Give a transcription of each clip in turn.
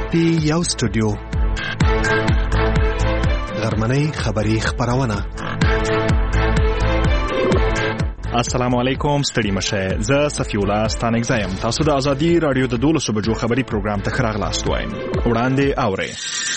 دی یو سټوډیو غرمنۍ خبری خبرونه. السلام علیکم، ستړي مشه. زه صفی الله ستانګزایم. تاسو د ازادي رادیو د 12 بجو خبری پروګرام ته راغلاست وایم. وړاندې اورئ.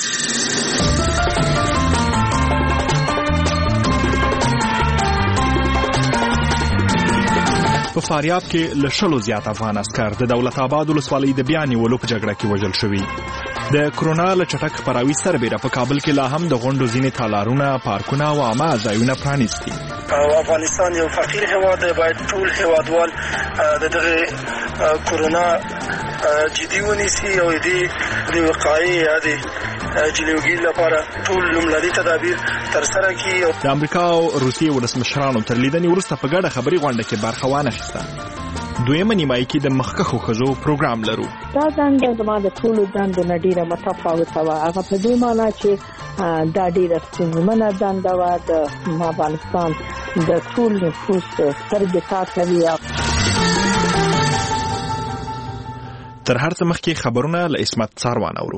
په فاریاب کې له 100 زیات افغان عسکر د دولت آباد ولسوالۍ د بیا نیولو په جګړه کې وژل شوي. د کرونا له چټک خپراوي سربېره په کابل کې لا هم د غونډو ځینې تالارونه، پارکونه او عامه ځایونه پرانیستي. افغانستان یو فقیر هېواد دی، باید ټول هېوادوال د دغه کرونا جدي ونیسي او د وقایې یا د جلوګۍ لپاره ټول لومړني تدابیر ترسره کړي. د امریکا او روسیې ولسمشرانو تر لیدنې وروسته په ګډه خبري غونډه کې برخه وانخیسته. دویمه نیمایي کې د مخکښو ښځو پروګرام لرو. دا دنده زما د ټولو دندو نه ډېره متفاوته وه. هغه په دې معنا چې دا ډېره ستونزمنه دنده وه. د افغانستان د ټول نفوس سترګې ساتوي. تر هر څه مخکې خبرونه له عصمت ساروان اورو.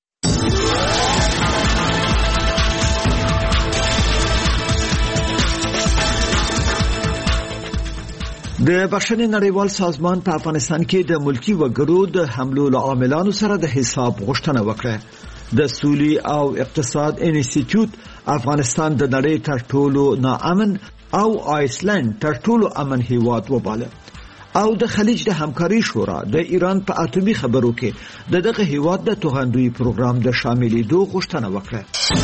د بخښنې نړیوال سازمان په افغانستان کې د ملکی وګړو د حملو له عاملانو سره د حساب غوښتنه وکړه. د سولې او اقتصاد انسټیټیوټ افغانستان د نړۍ تر ټولو ناامن او آیسلند تر ټولو امن هیواد وباله او د خلیج د همکاري شورا د ایران په اټومي خبرو کې دغه هیواد د توغندوی پروګرام د شاملېدو غوښتنه وکړه.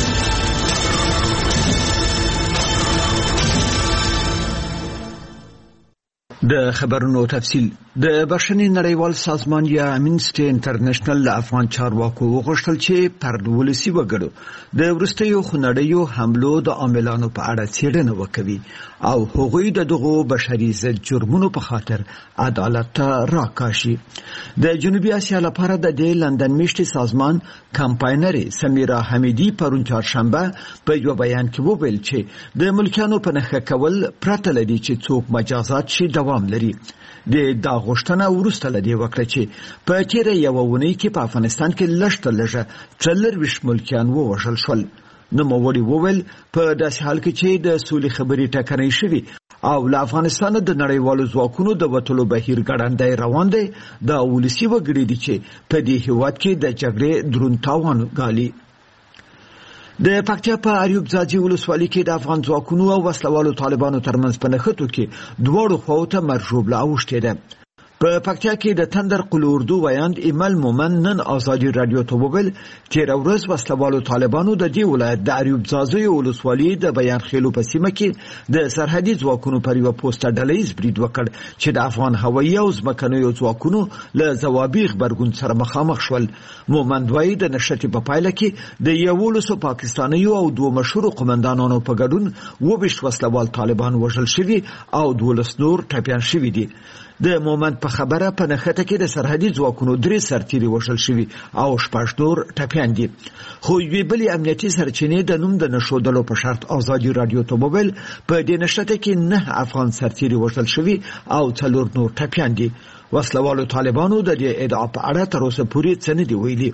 د خبرونو تفصیل. د بخښنې نړیوال سازمان یا امنسټي انټرنیشنل له افغان چارواکو وغوښتل چې پر ولسي وګړو د وروستیو خونړیو حملو د عاملانو په اړه څېړنه وکړي او هغوی دغه بشري ضد جرمونو په خاطر عدالت ته راکاشي. د جنوبي اسیا لپاره د لندن میشتي سازمان کمپاینري سمیرا حمیدی پرون چهارشنبه په یو بیان کې وویل چې د ملکانو په نښه کول پرته لدی چې څوک مجازات شي دوام لري. د دا غوښتنه ورسته لدی وکړه چې په تیر یو ونی کې په افغانستان کې لږ 40 ملکیان ووژل شول. نو موړي وویل په داسې حال کې چې د سولې خبري ټکنۍ شوي او له افغانستان د نړیوالو ځواکونو د وټلو بهیر ګړندی روان دی، د ولسي وګړي دي چې په دې هیواد کې د جګړې درون تاوان ګالي. د پکتیا په اریوب ځاځي ولسوالۍ کې د افغان ځواکونو او وسلوالو طالبانو ترمنځ په نښتو کې دواړو خواو ته مرجوبله اوښتې ده. په پکتیا کې د تندر قلو اردو ویاند ایمل مومن نن ازادي رادیو ته وویل چې ورځ وسلوالو طالبانو د دې ولایت د اریوب ځاځي ولسوالۍ د بیان خېلو په سیمه کې د سرحدي ځواکونو پر یو پوسټه ډلهیز برید وکړ چې د افغان هوایي او ځمکنیو ځواکونو له ځوابي غبرګون سره مخامخ شول. مومن وایي د نښتې په پایله کې د 11 پاکستانیو او 2 مشهور قومندانانو په ګډون 22 وسلوال طالبان وژل شوي او 12 نور ټپیان شوي دي. د مومند په خبره په نښته کې د سرحدي ځواکونو 3 سرتیري وژل شوي او 6 نور ټپیان دي. خو یوې بلې امنیتي سرچینې د نوم د نښودلو په شرط ازادي رادیو ته وویل په دې نښته کې 9 افغان سرتیري وژل شوي او 4 نور ټپیان دي. وسلوالو طالبانو د دې ادعا په اړه تر اوسه پورې څه نه دي ویلي.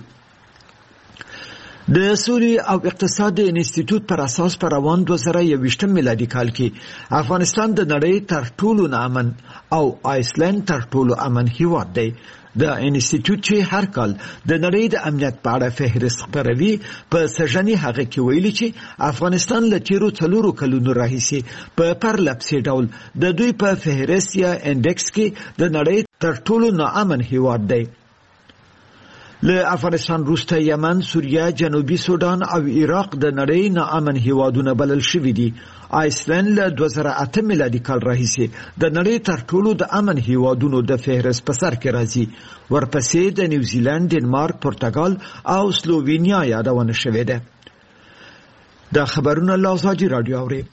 د سولې او اقتصاد انسټیټیوټ پر اساس پر روان 2021 میلادي کال کې افغانستان د نړۍ تر ټولو ناامن او آیسلند تر ټولو امن هیواد دی. د انسټیټیوټ چې هر کال د نړۍ د امنیت په اړه فهرست خپروي په سژنې هغه کې ویلي چې افغانستان له تیرو 4 کلونو راهیسې په پرلپسې ډول د دوی په فهرست یا انډکس کې د نړۍ تر ټولو ناامن هیواد دی. له افغانستان وروسته یمن، سوریه، جنوبي سودان او عراق د نړۍ ناامن هیوادونه بلل شوي دي. آیسلند له 2008 میلادي کال راهیسې د نړۍ تر ټولو د امن هیوادونو د فهرست په سر کې راځي. ورپسې د نیوزیلند، ډنمارک، پرتګال او سلووینیا یادونه شوې ده. دا خبرونه له ازادي رادیو اوري.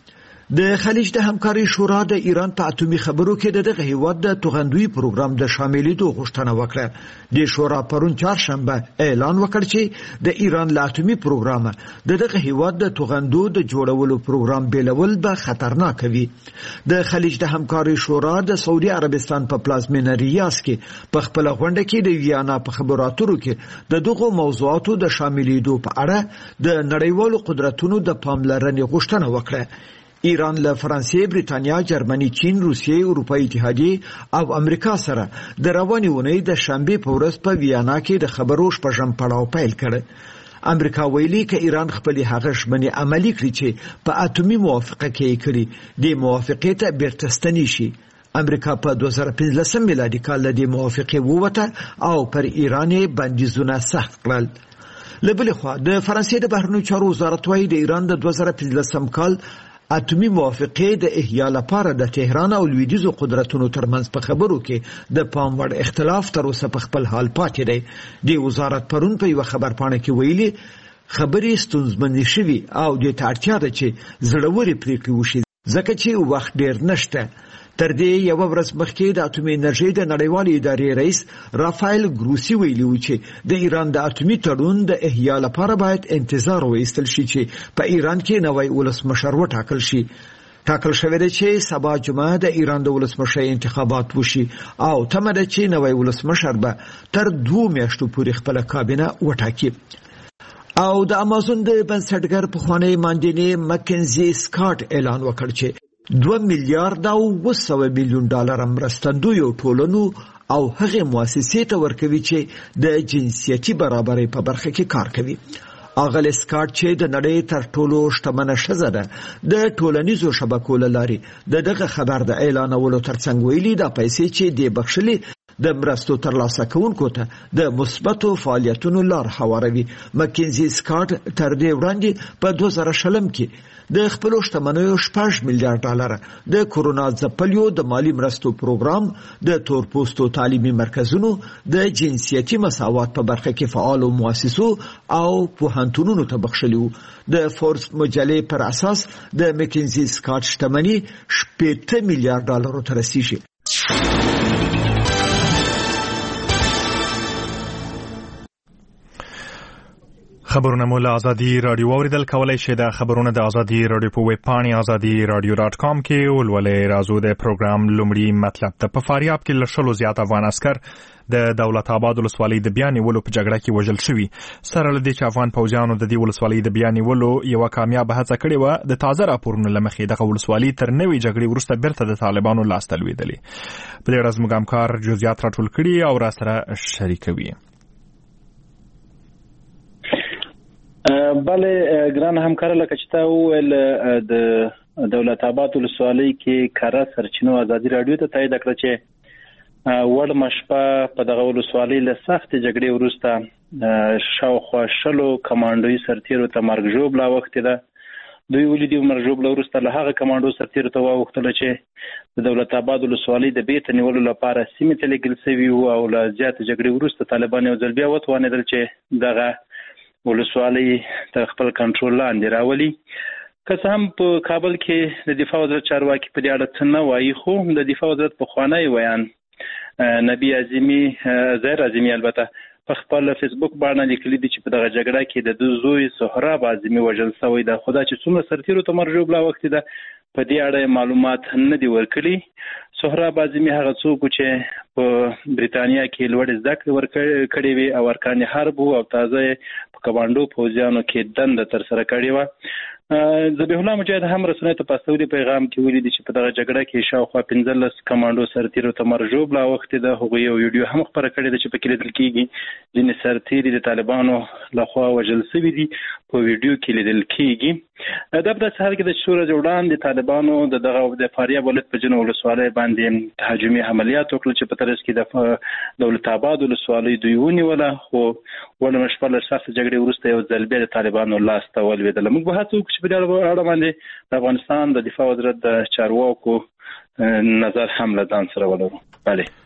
د خلیج د همکاري شورا د ایران په اتومي خبرو کې دغه هیواد د توغندوی پروګرام د شاملېدو غوښتنه وکړه. د شورا پرون چهارشنبه اعلان وکړ چې د ایران له اتومي پروګرام دغه هیواد د توغندو د جوړولو پروګرام بیلول به خطرناک وي. د خلیج د همکاري شورا د سعودي عربستان په پلازمینه ریاض کې په خپل غونډه کې د ویانا په خبرو اترو کې د دغه موضوعاتو د شاملېدو په اړه د نړیوالو قدرتونو د پاملرنې غوښتنه وکړه. ایران له فرانسې، بریتانیا، جرمني، چین، روسیې، اروپایي اتحادیه او امریکا سره د روانې اونۍ د شنبې په ورځ په ویانا کې د خبرو شپږم پړاو پیل کړ. امریکا ویلي که ایران خپل هغه ژمنې عملي کړي چې په اتومي موافقه کې کړي، د موافقې ته بیرته ستنې شي. امریکا په 2015 میلادي کال د موافقې ووته او پر ایران بندیزونه سخت کړل. لبل خو د فرانسې د بهرنیو چارو وزارت وايي د ایران د 2015 کال اتومي موافقه د احیا لپاره د تهران او لویدیزو قدرتونو ترمنځ په خبرو کې د پام وړ اختلاف تر اوسه په خپل حال پاتې دی. د وزارت پرون په یو خبرپاڼه کې ویلي خبرې ستونزمنې شوي او د اړتیا ده چې زړورې پریکړې وشي ځکه چې وخت ډیر نشته. تر دې یو ورځ مخکې د اتومي انرژي د نړیوالې ادارې رئیس رافایل ګروسی ویلي و چې د ایران د اتومي تړون د احیا لپاره باید انتظار وایستل شي چې په ایران کې نوی ولسمشر وټاکل شي. ټاکل شوی دی چې سبا جمعه د ایران د ولسمشر انتخابات وشي او تمه ده چې نوی ولسمشر به تر 2 میاشتو پورې خپل کابینه وټاکي. او د امازون د بنسټګر پخوانی ماندینی مکنزي سکاټ اعلان وکړ چې 2 میلیارډ او 200 میلیون ډالر مرستندوی ټولنو او هغه مؤسسې ته ورکوي چې د جنسیتي برابرۍ په برخه کې کار کوي. اغل سکاټ چې د نړۍ تر ټولو شتمنه ښځه ده د ټولنیزو شبکو له لارې دغه خبر د اعلانولو ترڅنګ ویلي د پیسې چې د بخښلې د مرستو ترلاسه کوونکو ته د مثبتو فعالیتونو لار هواروي. مکنزي سکاټ تر دې وړاندې په 2020 کې د خپل شتمنیو 6 میلیارډ ډالر د کورونا ځپلیو د مالی مرستو پروګرام، د تورپوستو تعلیمي مرکزونو، د جنسیتي مساوات په برخه کې فعالو مؤسسو او پوهنتونونو ته بخښلیو. د فوربس مجلې پر اساس د مکنزي سکاټ شتمني 8 میلیارډ ډالر ته رسیږي. خبرونه مو له ازادي رادیو اوریدل کولای شئ. د خبرونه د ازادي رادیو په ویب پاڼې azadi.radio.com کې ولولئ. راځو د پروګرام لومړی مطلب ته. په فاریاب کې له 100 زیات افغان عسکر د دولت آباد ولسوالۍ د بیان نیولو په جګړه کې وژل شوي. سره له دې چې افغان پوځیانو د دې ولسوالۍ د بیان نیولو یو کامیاب هڅه کړې و، د تازه راپورونو له مخې دغه ولسوالۍ تر نوې جګړې وروسته بیرته د طالبانو لاس ته لوېدلې. په دې اړه زموږ همکار جزئیات راټول کړي او راسره شریکوي. بله ګران همکار، لکه چې تا وویل د دولت آباد ولسوالۍ کې کاره سرچینو ازادي رادیو ته تایید کړه چې وړمه شپه په دغه ولسوالۍ له سختې جګړې وروسته شاوخوا 100 کمانډوي سرتیرو ته مرګ ژوبله اوښتې ده. دوی ولیدي مرګ ژوبله وروسته له هغه کمانډو سرتیرو ته واوښتله چې د دولت آباد ولسوالۍ د بیرته نیولو لپاره سیمې ته لېږل سوي وو او له زیاتې جګړې وروسته طالبان یو ځل بیا وتوانېدل چې دغه ولسوالۍ تر خپل کنټرول لاندې راولي. که څه هم په کابل کې د دفاع وزارت چارواکي په دې اړه څه نه وایي، خو د دفاع وزارت پخوانی ویان نبی اعظمي ظاهر اعظمي البته په خپل فیسبوک باندې لیکلي دي چې په دغه جګړه کې د دوی زوی سهراب اعظمي وژل شوی ده. خو دا چې څومره سرتیرو ته مرګ ژوبله اوښتې ده په دې اړه معلومات نه دي ورکړي. سهراب اعظمي هغه څوک چې په بریتانیا کې لوړ زده کړې ورکړې وي او ارکان حرب او تازه په کمانډو پوځیانو کې دنده ترسره کړې وه. ذبیح الله مجاهد هم رسنیو ته په استودي پیغام کې ویلي چې په دغه جګړه کې شاوخوا 15 کمانډو سرتیرو ته مرګ ژوبله اوښتې ده. هغوی یو ویډیو هم خپره کړې ده چې پکې لیدل کېږي ځینې سرتیري د طالبانو لخوا وژل شوي دي، په ویډیو کې لیدل کېږي. دا په داسې حال کې ده چې څو ورځې وړاندې طالبانو د فاریاب ولایت په ځینو ولسوالیو باندې تهاجمي عملیات وکړل چې په ترڅ کې د دولت آباد ولسوالۍ دوی ونیوله، خو وړمه شپه له سختې جګړې وروسته یو ځل بیا د طالبانو لاس ته ولوېدله. موږ به هڅه وکړو چې په دې اړه باندې د افغانستان د دفاع وزارت د چارواکو نظر هم له ځان سره ولرو. بله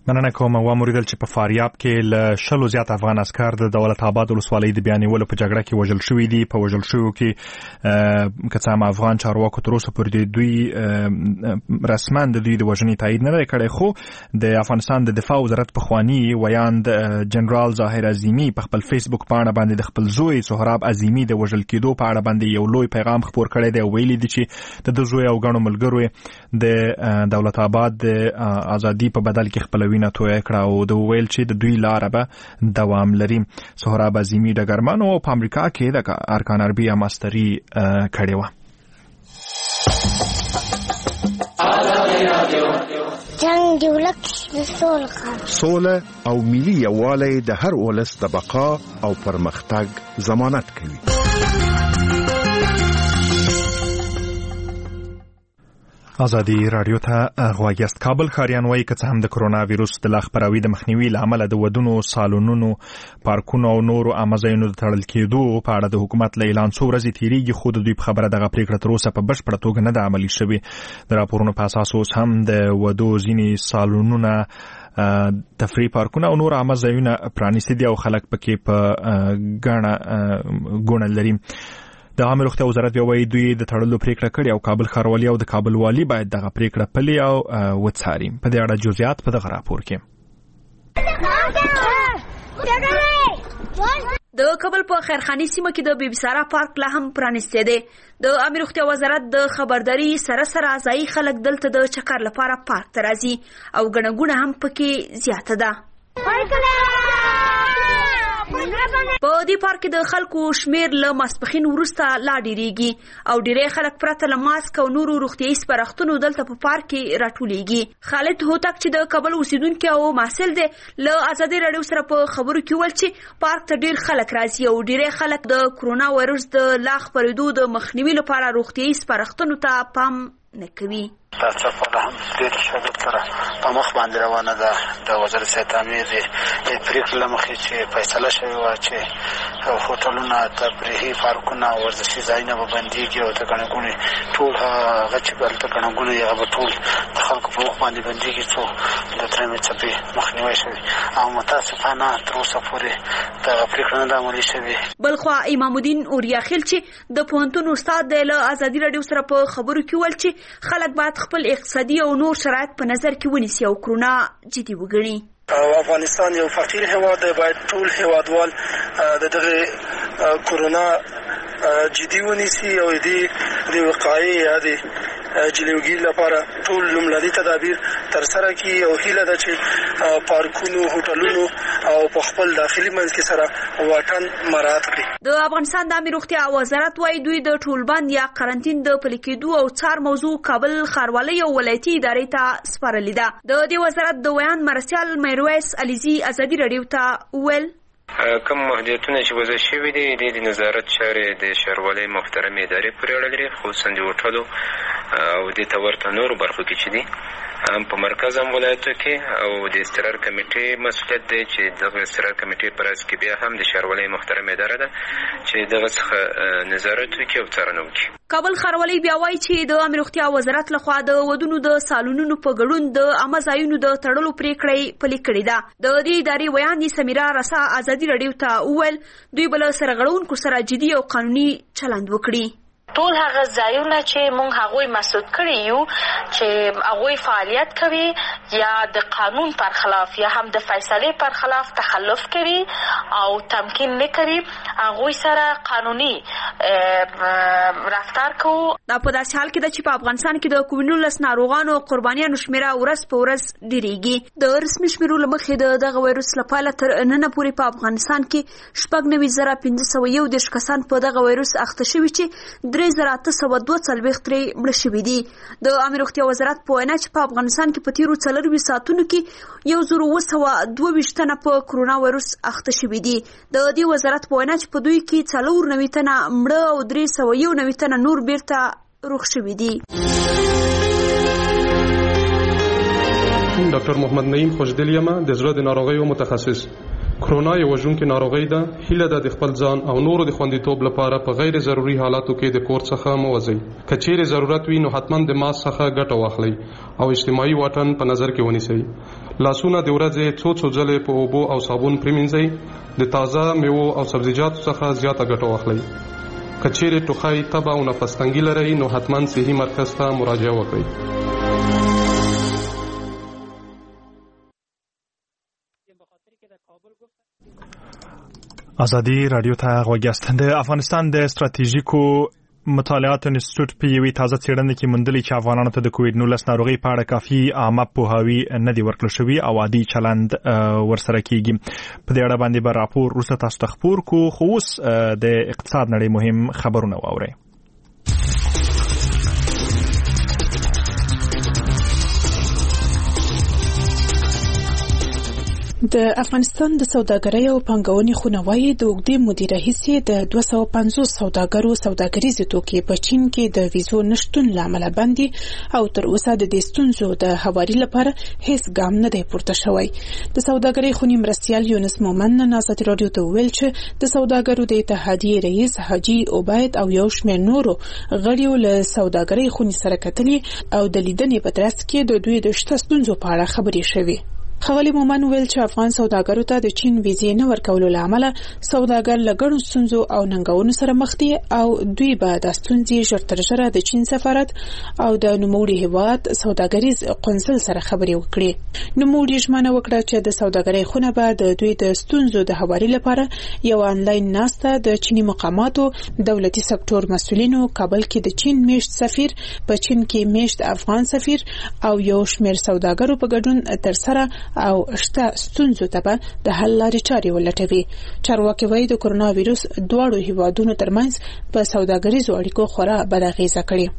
مننه کوم. واموریدل چې په فاریاب کې ل شلو زیات افغان عسكر د دولت آباد ولسوالۍ د بیانولو په جګړه کې وژل شوی دي. په وژل شوو کې کڅام افغان چارواکو تر اوسه پورې دوی رسما د دوی د وژنې تایید نه کړي، خو د افغانستان د دفاع وزارت په خواني ویاند جنرال ظاهر عظیمی په خپل فیسبوک پاڼه باندې د خپل زوی سهراب عظیمی د وژل کېدو په اړه باندې یو لوی پیغام خپور کړی دی. ویلي دي چې د زوی او غنو ملګرو د دولت آباد د ازادي په بدل کې خپل وینه توی کړه او د ویل چې د دوی لار به دوام لري. سهراب عظیمی د ګرمانو په امریکا کې د ارکان عربي ماستری کړی و. جنگ دولت سوله او ملي یووالی د هر ولس د بقا او پرمختګ ضمانت کوي. ازادي رادیو ته غواګست. کابل ښاریان وایي که څه هم د کرونا وایروس د خپراوي د مخنیوي لامل د ودونو، سالونونو، پارکونو او نورو عامه ځایونو د تړل کېدو په اړه د حکومت له اعلان څو ورځې تیریږي، خو د دوی په خبره دغه پریکړه تر اوسه په بشپړه توګه نه ده عملي شوې. د راپورونو په اساس اوس هم د ودو ځینې سالونونه، تفریح پارکونه او نور عامه ځایونه پرانیستي دي او خلک پکې په ګڼه لري. د عامه روغتیا وزارت وایي دوی د تړلو پریکړه کړې او کابل ښاروالي او د کابل والي باید دغه پریکړه پلي او وڅاري. په دې اړه جزئیات په دغه راپور کې. د کابل په خیرخاني سیمه کې د بي بي سارا پارک لا هم پرانیستی دی. د عامه روغتیا وزارت د خبرداري سره ځایي خلک دلته د چکر لپاره پارک ته راځي او ګڼه ګوڼه هم پکې زیاته ده. په دې پارک کې د خلکو شمیر له ماسپخین وروسته لا ډیریږي او ډیری خلک پرته له ماسک او نورو روغتیايي سپارښتنو دلته په پارک کې راټولیږي. خالد هوتک چې د کابل اوسیدونکو او محصل دی له ازادي رادیو سره په خبرو کې ول چې پارک ته ډیر خلک راځي او ډیری خلک د کرونا وایروس د خپرېدو د مخنیوي لپاره روغتیايي سپارښتنو ته پام نه کوي. تاسو په هم ډیر شاګرد سره په مخ باندې روانه ده. د وزارت صحت امیر د پریکړې لمخې چې فیصله شوې و چې هوټلونه، تفریحي پارکونه، ورزشي ځایونه به بندېږي او د ګڼه ګوڼې ټول هغه چې دلته ګڼه ګوڼې هغه به ټول د خلکو په مخ باندې بندېږي څو د درېیمې څپې مخنیوی شوي او متاسفانه تر اوسه پورې دغه پریکړه نه ده عملي شوې. بلخوا امام الدین اوریاخیل چې د پوهنتون استاد دی له ازادي رادیو سره په خبرو کې ول چې خلک باید خپل اقتصادي او نور شرایط په نظر کې ونیسي او کرونا جدي وګڼي. افغانستان یو فقیر هیواد دی، باید ټول هیوادوال د دغه کرونا جدي ونیسي او د وقایې یا د جلوګي لپاره ټول لومړني تدابیر تر سره کړي او هیله ده چې پارکونو، هوټلونو او په خپل داخلي منځ کې سره واټن مراعات کړي. د افغانستان د امنیت روغتیا وزارت وايي دوی د ټولبند یا قرنټین د پلي کېدو او څار موضوع کابل ښاروالۍ او ولایتي ادارې ته سپارلې ده. د دې وزارت د ویان مرسیال میرویس علیزي ازادي رادیو ته ویل کوم محدودیتونه چې وضع شوي دي د نظارت چارې د ښاروالۍ محترمې ادارې پورې اړه لري، خصوصا د هوټلو او د ته ورته نورو برخو کې چې دي هم په مرکز هم ولایتو کې او د استقرار کمیټې مسؤلیت دی چې دغه استقرار کمیټې پر اساس کې بیا هم د ښاروالۍ محترمې اداره ده چې دغه څخه نظارت وکړي او څارنه وکړي. کابل ښاروالۍ بیا وایي چې د امنیت روغتیا وزارت لخوا د ودونو د سالونونو په ګډون د عامه ځایونو د تړلو پریکړه پلي کړې ده. د دې ادارې ویان سمیرا رسا ازادي رادیو ته وویل دوی بل سرغړونکو سره جدي او قانوني چلند وکړي. ټول هغه ځایونه چې مونږ هغوی مسعود کړي یو چې هغوی فعالیت کوي یا د قانون پر خلاف یا هم د فیصلې پر خلاف تخلف کوي او تمکین نه کوي، هغوی سره قانوني رفتار کوو. دا په داسې حال کې ده چې په افغانستان کې د کووډ-19 ناروغانو قربانیانو شمیره ورځ په ورځ ډیریږي. د رسمي شمیرو له مخې دغه وایروس لپاره تر نن پورې په افغانستان کې 96,501 کسان په دغه وایروس اخته شوي چې 3,842 ترې مړه شوي دي. د امنیت روغتیا وزارت په وینا چې په افغانستان کې په تیرو 24 ساعتونو کې 1,222 تنه په کرونا وایروس اخته شوي دي. د دې وزارت په وینا چې په دوی کې 94 تنه مړه او 391 تنه نور بیرته روغ شوي دي. ډاکټر محمد نعیم خوشدلیمه د زړه د ناروغیو متخصص. کرونا یو وژونکې ناروغي ده. هیله ده د خپل ځان او نورو د خوندیتوب لپاره په غیر ضروري حالاتو کې د کور څخه مه وځئ. که چیرې ضرورت وي نو حتما د ماسک څخه ګټه واخلئ او اجتماعي واټن په نظر کې ونیسئ. لاسونه د ورځې څو ځلې په اوبو او صابون پریمنځئ. د تازه میوو او سبزیجاتو څخه زیاته ګټه واخلئ. که چیرې ټوخی، تبه او نفس تنګي لرئ نو حتما صحي مرکز ته مراجعه وکړئ. ازادي رادیو ته غوږ یاست. د افغانستان د ستراتیژیکو مطالعاتو انسټیټیوټ په یوې تازه څېړنه کې موندلي چې افغانانو ته د کووډ-19 ناروغۍ په اړه کافي عامه پوهاوی نه دی ورکړل شوی او عادي چلند ورسره کیږي. په دې اړه باندې به راپور وروسته تاسو ته خپور کو. خو اوس د اقتصاد نړۍ مهم خبرونه واورئ. د افغانستان د سوداګرۍ او پانګونې خونوایي د اوږدې مودې راهیسې د 250 سوداګرو سوداګریزې توکي په چین کې د ویزو نشټون لامل باندې او تر اوسه د دې ستونزو د هواري لپاره هیڅ ګام نه دی پورته شوی. د سوداګرۍ خونې مرستیال یونس مومن نازادي رادیو ته ویل چې د سوداګرو د اتحادیې رئیس حاجی عبید او یو شمېر نورو غړیو له سوداګرۍ خونې سره کتلي او د لیدنې په ترڅ کې د دوی د شته ستونزو په اړه خبرې شوې. ښاغلي مومن ویل چې افغان سوداګرو ته د چین ویزې نه ورکولو له امله سوداګر له ګڼو ستونزو او ننګونو سره مخ دي او دوی به د ستونزې ژر تر ژره د چین سفارت او د نوموړي هیواد سوداګریز قونسل سره خبرې وکړي. نوموړي ژمنه وکړه چې د سوداګرۍ خونه به د دوی د ستونزو د هواري لپاره یو آنلاین ناسته د چیني مقاماتو، دولتي سکتور مسؤلینو، کابل کې د چین میشت سفیر، په چین کې میشت افغان سفیر او یو شمېر سوداګرو په ګډون تر سره او شته ستونزو ته به د حل لارې چارې ولټوي. چارواکي وايي د کرونا وایرس دواړو هیوادونو ترمنځ په سوداګریزو اړیکو خورا بد اغیزه کړې.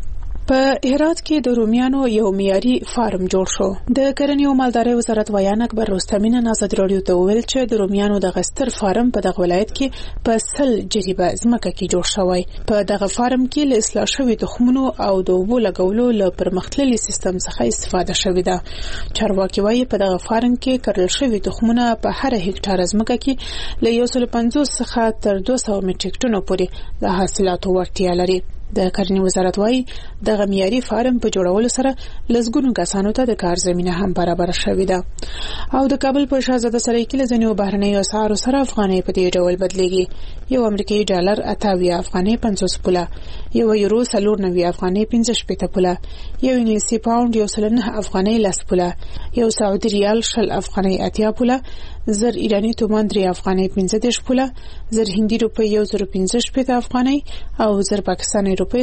په هرات کې د رومیانو یو معیاري فارم جوړ شو. د کرنې او مالدارۍ وزارت ویان اکبر رستمین نازادي رادیو ته ویل چې د رومیانو د غستر فارم په دغه ولایت کې په 100 جریبه ځمکه کې جوړ شوی. په دغه فارم کې له اصلاح شوی تخمونو او د اوبو لګولو له پرمختللي سیستم څخه استفاده شوې ده. چارواکي وايي په دغه فارم کې کرل شوی تخمونه په هر هکټار ځمکه کې له 150 څخه تر 200 میټریک ټنو پورې د حاصلاتو وړتیا لري. د کرنې وزارت وايي د معیاري فارم په جوړولو سره لږګونو کسانو ته د کار زمينه هم برابر شوې ده. او د کابل په شاهزاده سرای کې لزنیو بهرنیو اسعارو سره افغانۍ په دې ډول بدلېږي. یو امریکایي ډالر 28 افغانۍ 50 پوله، یو یورو 94 افغانۍ 15 پوله، یو انګلیسي پاوند 109 افغانۍ 10 پوله، یو سعودي ریال 10 افغانۍ 80 پوله، زر ایرانی تومان 3 افغانۍ 15 پوله، زر هندي روپۍ 1015 افغانۍ او زر پاکستاني روپۍ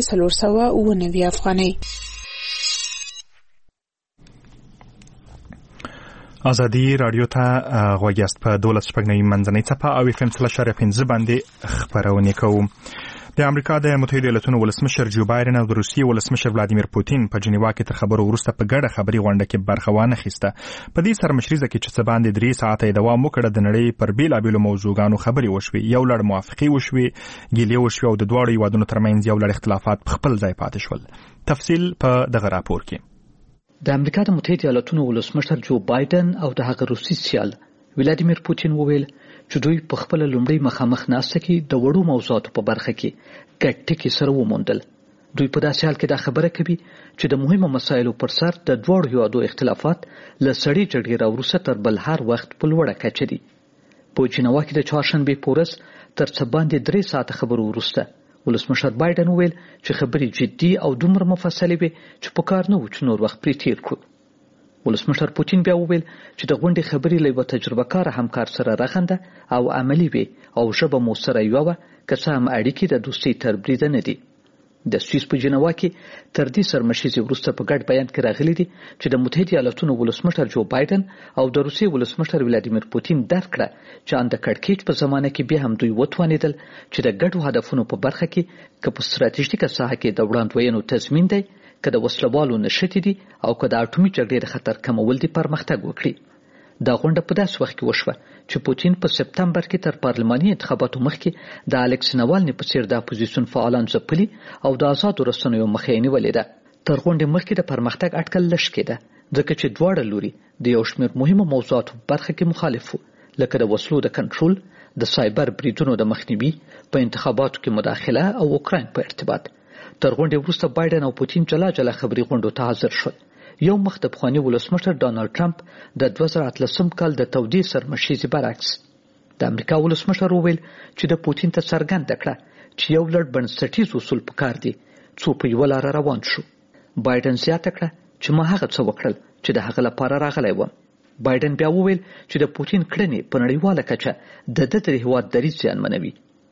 490 افغانۍ. ازادي رادیو ته غوږ یاست. په 12 منځنۍ څپه او FM 3.5 باندې خبرونه کوو. د امریکا د متحده ایالاتونو ولسمشر جو بایدن او د روسیې ولسمشر ولادیمیر پوتین په جنیوا کې تر خبرو وروسته په ګډه خبري غونډه کې برخه وانخیسته. په دې سره مشريزه کې چې څه باندې 3 ساعته دوام وکړ د نړۍ پر بیلابېلو موضوعاتو خبري وشوي. یو لړ موافقې وشوي، ګیلې وشوي او د دواړو هیوادونو ترمنځ یو لړ اختلافات په خپل ځای پاتې شول. تفصیل په دغه راپور کې. د امریکا د متحده ایالاتونو ولسمشر جو بایدن او د هغه روسي سیال ولادیمیر پوتین وویل چې دوی په خپل لومړی مخامخ ناسته کې د وړو موضوعاتو په برخه کې ګډ ټکي سره وموندل. دوی په داسې حال کې دا خبره کوي چې د مهمو مسایلو پر سر د دواړو هیوادو اختلافات له سړې جګړې راوروسته تر بل هر وخت په لوړه کچه دي. په جنیوا کې د چهارشنبې په ورځ تر څه باندې 3 ساعته خبرو وروسته ولسمشر بایدن وویل چې خبرې جدي او دومره مفصلې وي چې په کار نه و چې نور وخت پرې تیر کړو. ولسمشر پوتین بیا وویل چې د غونډې خبرې له یو تجربه کار همکار سره رغنده او عملی وي او ژبه مو سره یو که څه هم اړیکې د دوستۍ تر بریده نه دي. د سویس په جنیوا کې تر دې سرمشیزې وروسته په ګډ بیان کې راغلي دي چې د متحده ایالاتونو ولسمشر جو بایدن او د روسیې ولسمشر ولادیمیر پوتین درک کړه چې ان د کړکېچ په زمانه کې بیا هم دوی وتوانېدل چې د ګډو هدفونو په برخه کې که په ستراتیژیکه ساحه کې د وړاندوینو تضمین دی، که د وسلوالو نشټې دي او که د اټومي جګړې د خطر کمول دي پرمختګ وکړي. دا غونډه په داسې وخت کې وشوه چې پوتین په سپتمبر کې تر پارلماني انتخاباتو مخکې د الکس ناوالني په څیر د اپوزیسیون فعالان ځپلي او د آزادو رسنیو مخه یې نیولې ده. تر غونډې مخکې د پرمختګ اټکل لږ کېده ځکه چې دواړه لوري د یو شمېر مهمو موضوعاتو برخه کې مخالف وو، لکه د وسلو د کنټرول، د سایبر بریدونو د مخنیوي، په انتخاباتو کې مداخله او اوکراین په ارتباط. تر غونډې وروسته بایدن او پوتین جلا جلا خبري غونډو ته حاضر شول. یو مخ د پخواني ولسمشر ډانلډ ټرمپ د 2018 کال د تودې سرمشیزې برعکس د امریکا ولسمشر وویل چې د پوتین ته څرګنده کړه چې یو لړ بنسټیز اصول پکار دي څو په یوه لاره روان شو. بایدن زیاته کړه چې ما هغه څه وکړل چې د هغه لپاره راغلی وم. بایدن بیا وویل چې د پوتین کړنې په نړیواله کچه د هیواد دریځ زیانمنوي.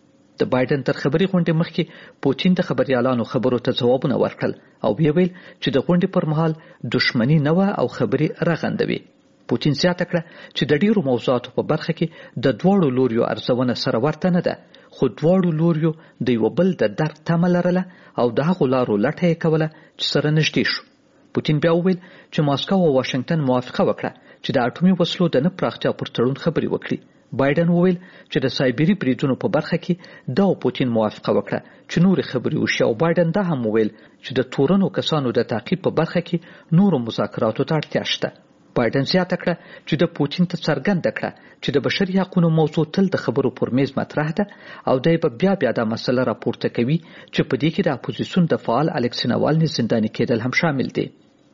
د بایدن تر خبري غونډې مخکې پوتین د خبريالانو خبرو ته ځوابونه ورکړل او ویل چې د غونډې پر مهال دښمنی نه و او خبري رغندوي. پوتین زیاته کړه چې د ډیرو موضوعاتو په برخه کې د دواړو لوریو ارزونه سره ورته نه ده، خو دواړو لوریو د یو بل د درک تمه لرله او د هغو لارو لټه یې کوله چې سره نږدې شو. پوتین بیا وویل چې ماسکو او واشنگټن موافقه وکړه چې د اټومي وسلو د نه پراختیا پر تړون خبري وکړي. بایدن وویل چې د سایبری بریدونو په برخه کې د پوتین موافقه وکړه چې نور خبري وشي او بایدن دا هم وویل چې د تورنو کسانو د تعقیب په برخه کې نور مذاکراتو ته اړتیا شته. بایدن زیاته کړه چې د پوتین ته څرګنده کړه چې د بشري حقوقو موضوع تل د خبرو پر میز مطرح ده او دای په بیا دا مسله راپورته کوي چې په دې کې د اپوزیسیون د فعال الکسی ناوالني زنداني کېدل هم شامل دي.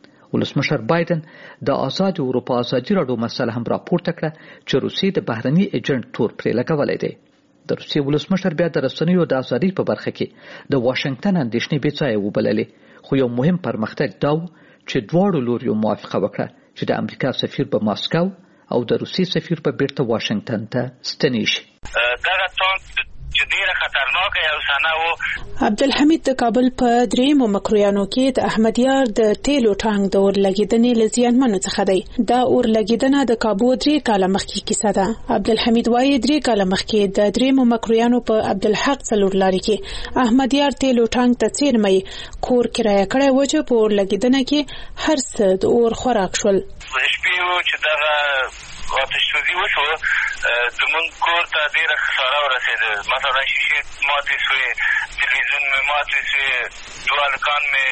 ولسمشر بایدن د آزاد اروپا ازادي راډیو مسله هم راپورته کړه چې روسیې د بهرني ایجنټ تور پرې لګولې دی. د روسیې ولسمشر بیا د رسنیو د ازادۍ په برخه کې د واشنگټن اندېښنې بې ځایه وبللې، خو یو مهم پرمختګ دا و چې دواړو لوریو موافقه وکړه چې د امریکا سفیر په ماسکو او د روسیې سفیر په بیرته واشنگټن ته ستنې شي. دغه څنګه چې ډیره خطرناکه او سنه و. عبدالحمید د کابل په دریمو مکرویانو کې د احمدیار د تیلو ټانک د اورلګیدنې له زیانمنو څخه دی. دا اورلګیدنه د کابو 3 کاله مخکې کیسه ده. عبدالحمید وايي 3 کاله مخکې د دریمو مکرویانو په عبدالحق څلور لارې کې احمدیار تیلو ټانک ته څیرمې کور کرایه کړی و چې په اورلګیدنه کې هر څه د اور خوراک شول. شپې و چې دغه آتش سوزي وشو، زمونږ کور ته ډېره خساره ورسېده. مثلا شیشې ماتې شوې، تلویزیون مې ماتې شوې، دوه هلکان مې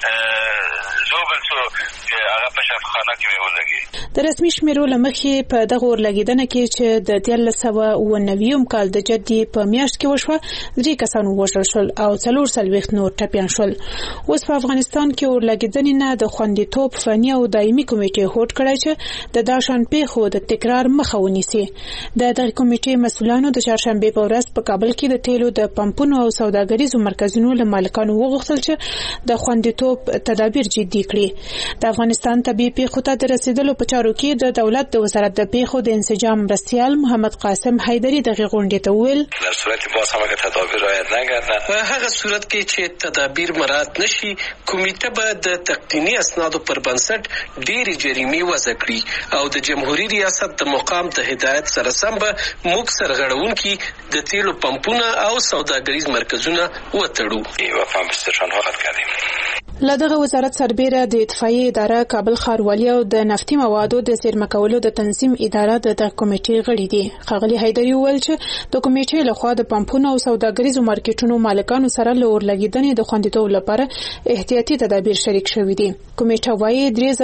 زوبل شو چې هغه په شفاخانه کې مې ولګېد. د رسمي شمیرو له مخې په دغه اورلګیدنه کې چې د 1990 کال د جدي په میاشت کې وشوه 3 کسان ووژل شول او 440 نور ټپیان شول. اوس په افغانستان کې اورلګیدنې نه د خوندیتوب فني او دایمي کمیټې هوډ کړی چې د داشان پیښو د تکرار مخه ونیسي. دغه کمیټې مسؤلانو د چهارشنبه په ورځ په کابل کې د تیلو د پمپونو او سوداګریزو مرکزونو له مالکانو وغوښتل چې د خوندیتوب تدابیر جدي کړي. د افغانستان طبي پیښو ته د رسیدلو په چارو کې د دولت د وزارت د پیښو د انسجام مرستیال محمد قاسم حیدری دغه غونډې ته وویل در صورت باز هم که تدابیر رعایت نگردن په هغه صورت کې چې تدابیر مراعات نشي، کمیټه به د تقنینی اسنادو پر بنسټ ډېری جریمې وضع کړي او د جمهوریت ریاست د مقام د هدایت سره سم به موږ سرغړونکي د تیلو پمپونه او سوداګریز مرکزونه وتړو. و پمپ استشان ها کردیم. له دغه وزارت سربیره د اطفائیې اداره کابل ښاروالي او د نفتي موادو د زیرمه کولو د تنظیم اداره د کمیټې غړي دي. ښاغلي حیدري وویل چې د کمیټې لخوا د پمپونو او سوداګریزو مارکیټونو مالکانو سره له اورلګیدنې د خوندیتوب لپاره احتیاطي تدابیر شریک شوي دي. کمیټه وايي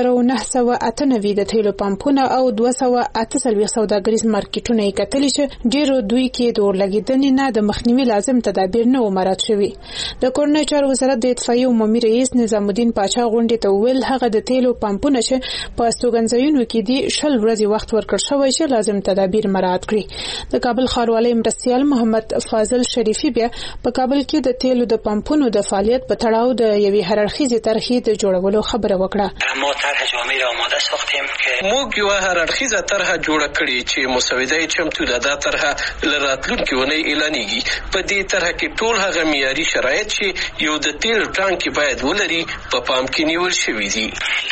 3998 د تیلو پمپونه او 248 سوداګریز مارکیټونه یې کتلي چې ډیرو دوی کې د اورلګیدنې نه د مخنیوي لازم تدابیر نه مراعات شوي. د کورنۍ چارو وزارت د اطفائیې عمومي رئیس نظام الدین پاچا غونډې ته ویل هغه د تیلو پمپونه چې په استوګنځایونو کې دي 20 ورځې وخت ورکړ شوی چې لازم تدابیر مراعات کړي. د کابل ښاروالۍ مرستیال محمد فاضل شریفي بیا په کابل کې د تیلو د پمپونو د فعالیت په تړاو د یوې هررخیزې طرحې د جوړولو خبره وکړه. ما طرح جامع را آماده ساختیم که موږ یو هررخیزه طرح جوړه کړې چې مسوده یې چمتو ده. دا طرح لراتلونکي ونې اعلانېږي. په دې طرح کې ټول هغه معیاري شرایط چې یو د تیلو ټانک باید ولري په پام کې نیول شوي دي.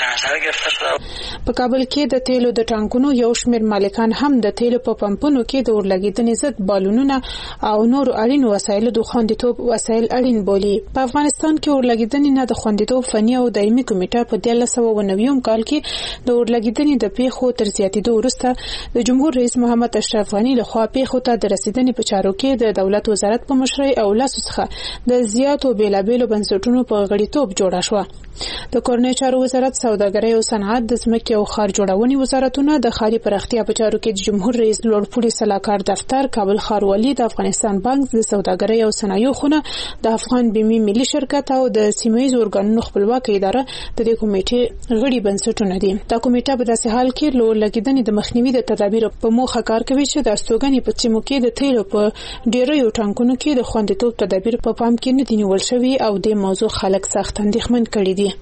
په کابل کې د تیلو د ټانکونو یو شمېر مالکان هم د تیلو په پمپونو کې د اورلګیدنې ضد بالونونه او نور اړین وسایل د خوندیتوب وسایل اړین بولي. په افغانستان کې اورلګیدنې نه د خوندیتوب فني او دایمي کمیټه په 1990 کال کې د اورلګیدنې د پیښو تر زیاتېدو وروسته د جمهور رئیس محمد اشرف غني لخوا پیښو ته د رسیدنې په چارو کې د دولت وزارت په مشرۍ او لاسو څخه د زیاتو بیلابېلو بنسټونو په غړیتوب جوړ جوړه شو. د کورنۍ چارو وزارت، سوداګرۍ او صنعت، د ځمکې او ښار جوړونې وزارتونه، د ښاري پراختیا په چارو کې د جمهور رئیس لوړپوړي سلاکار دفتر، کابل ښاروالي، د افغانستان بانک، د سوداګرۍ او صنایعو خونه، د افغان بیمې ملي شرکت او د سیمه‌ییزو ارګانونو خپلواکه اداره د دې کمیټې غړي بنسټونه دي. دا کمیټه په داسې حال کې لوړ لګیدنې د مخنیوي د تدابیر په موخه کار کوي چې د استوګنې په سیمو کې د تیلو په ډیریو ټانکونو کې د خوندیتوب تدابیر په پام کې نه دي نیول شوي او د موضوع خلک سخت اندېښمن کړي دي.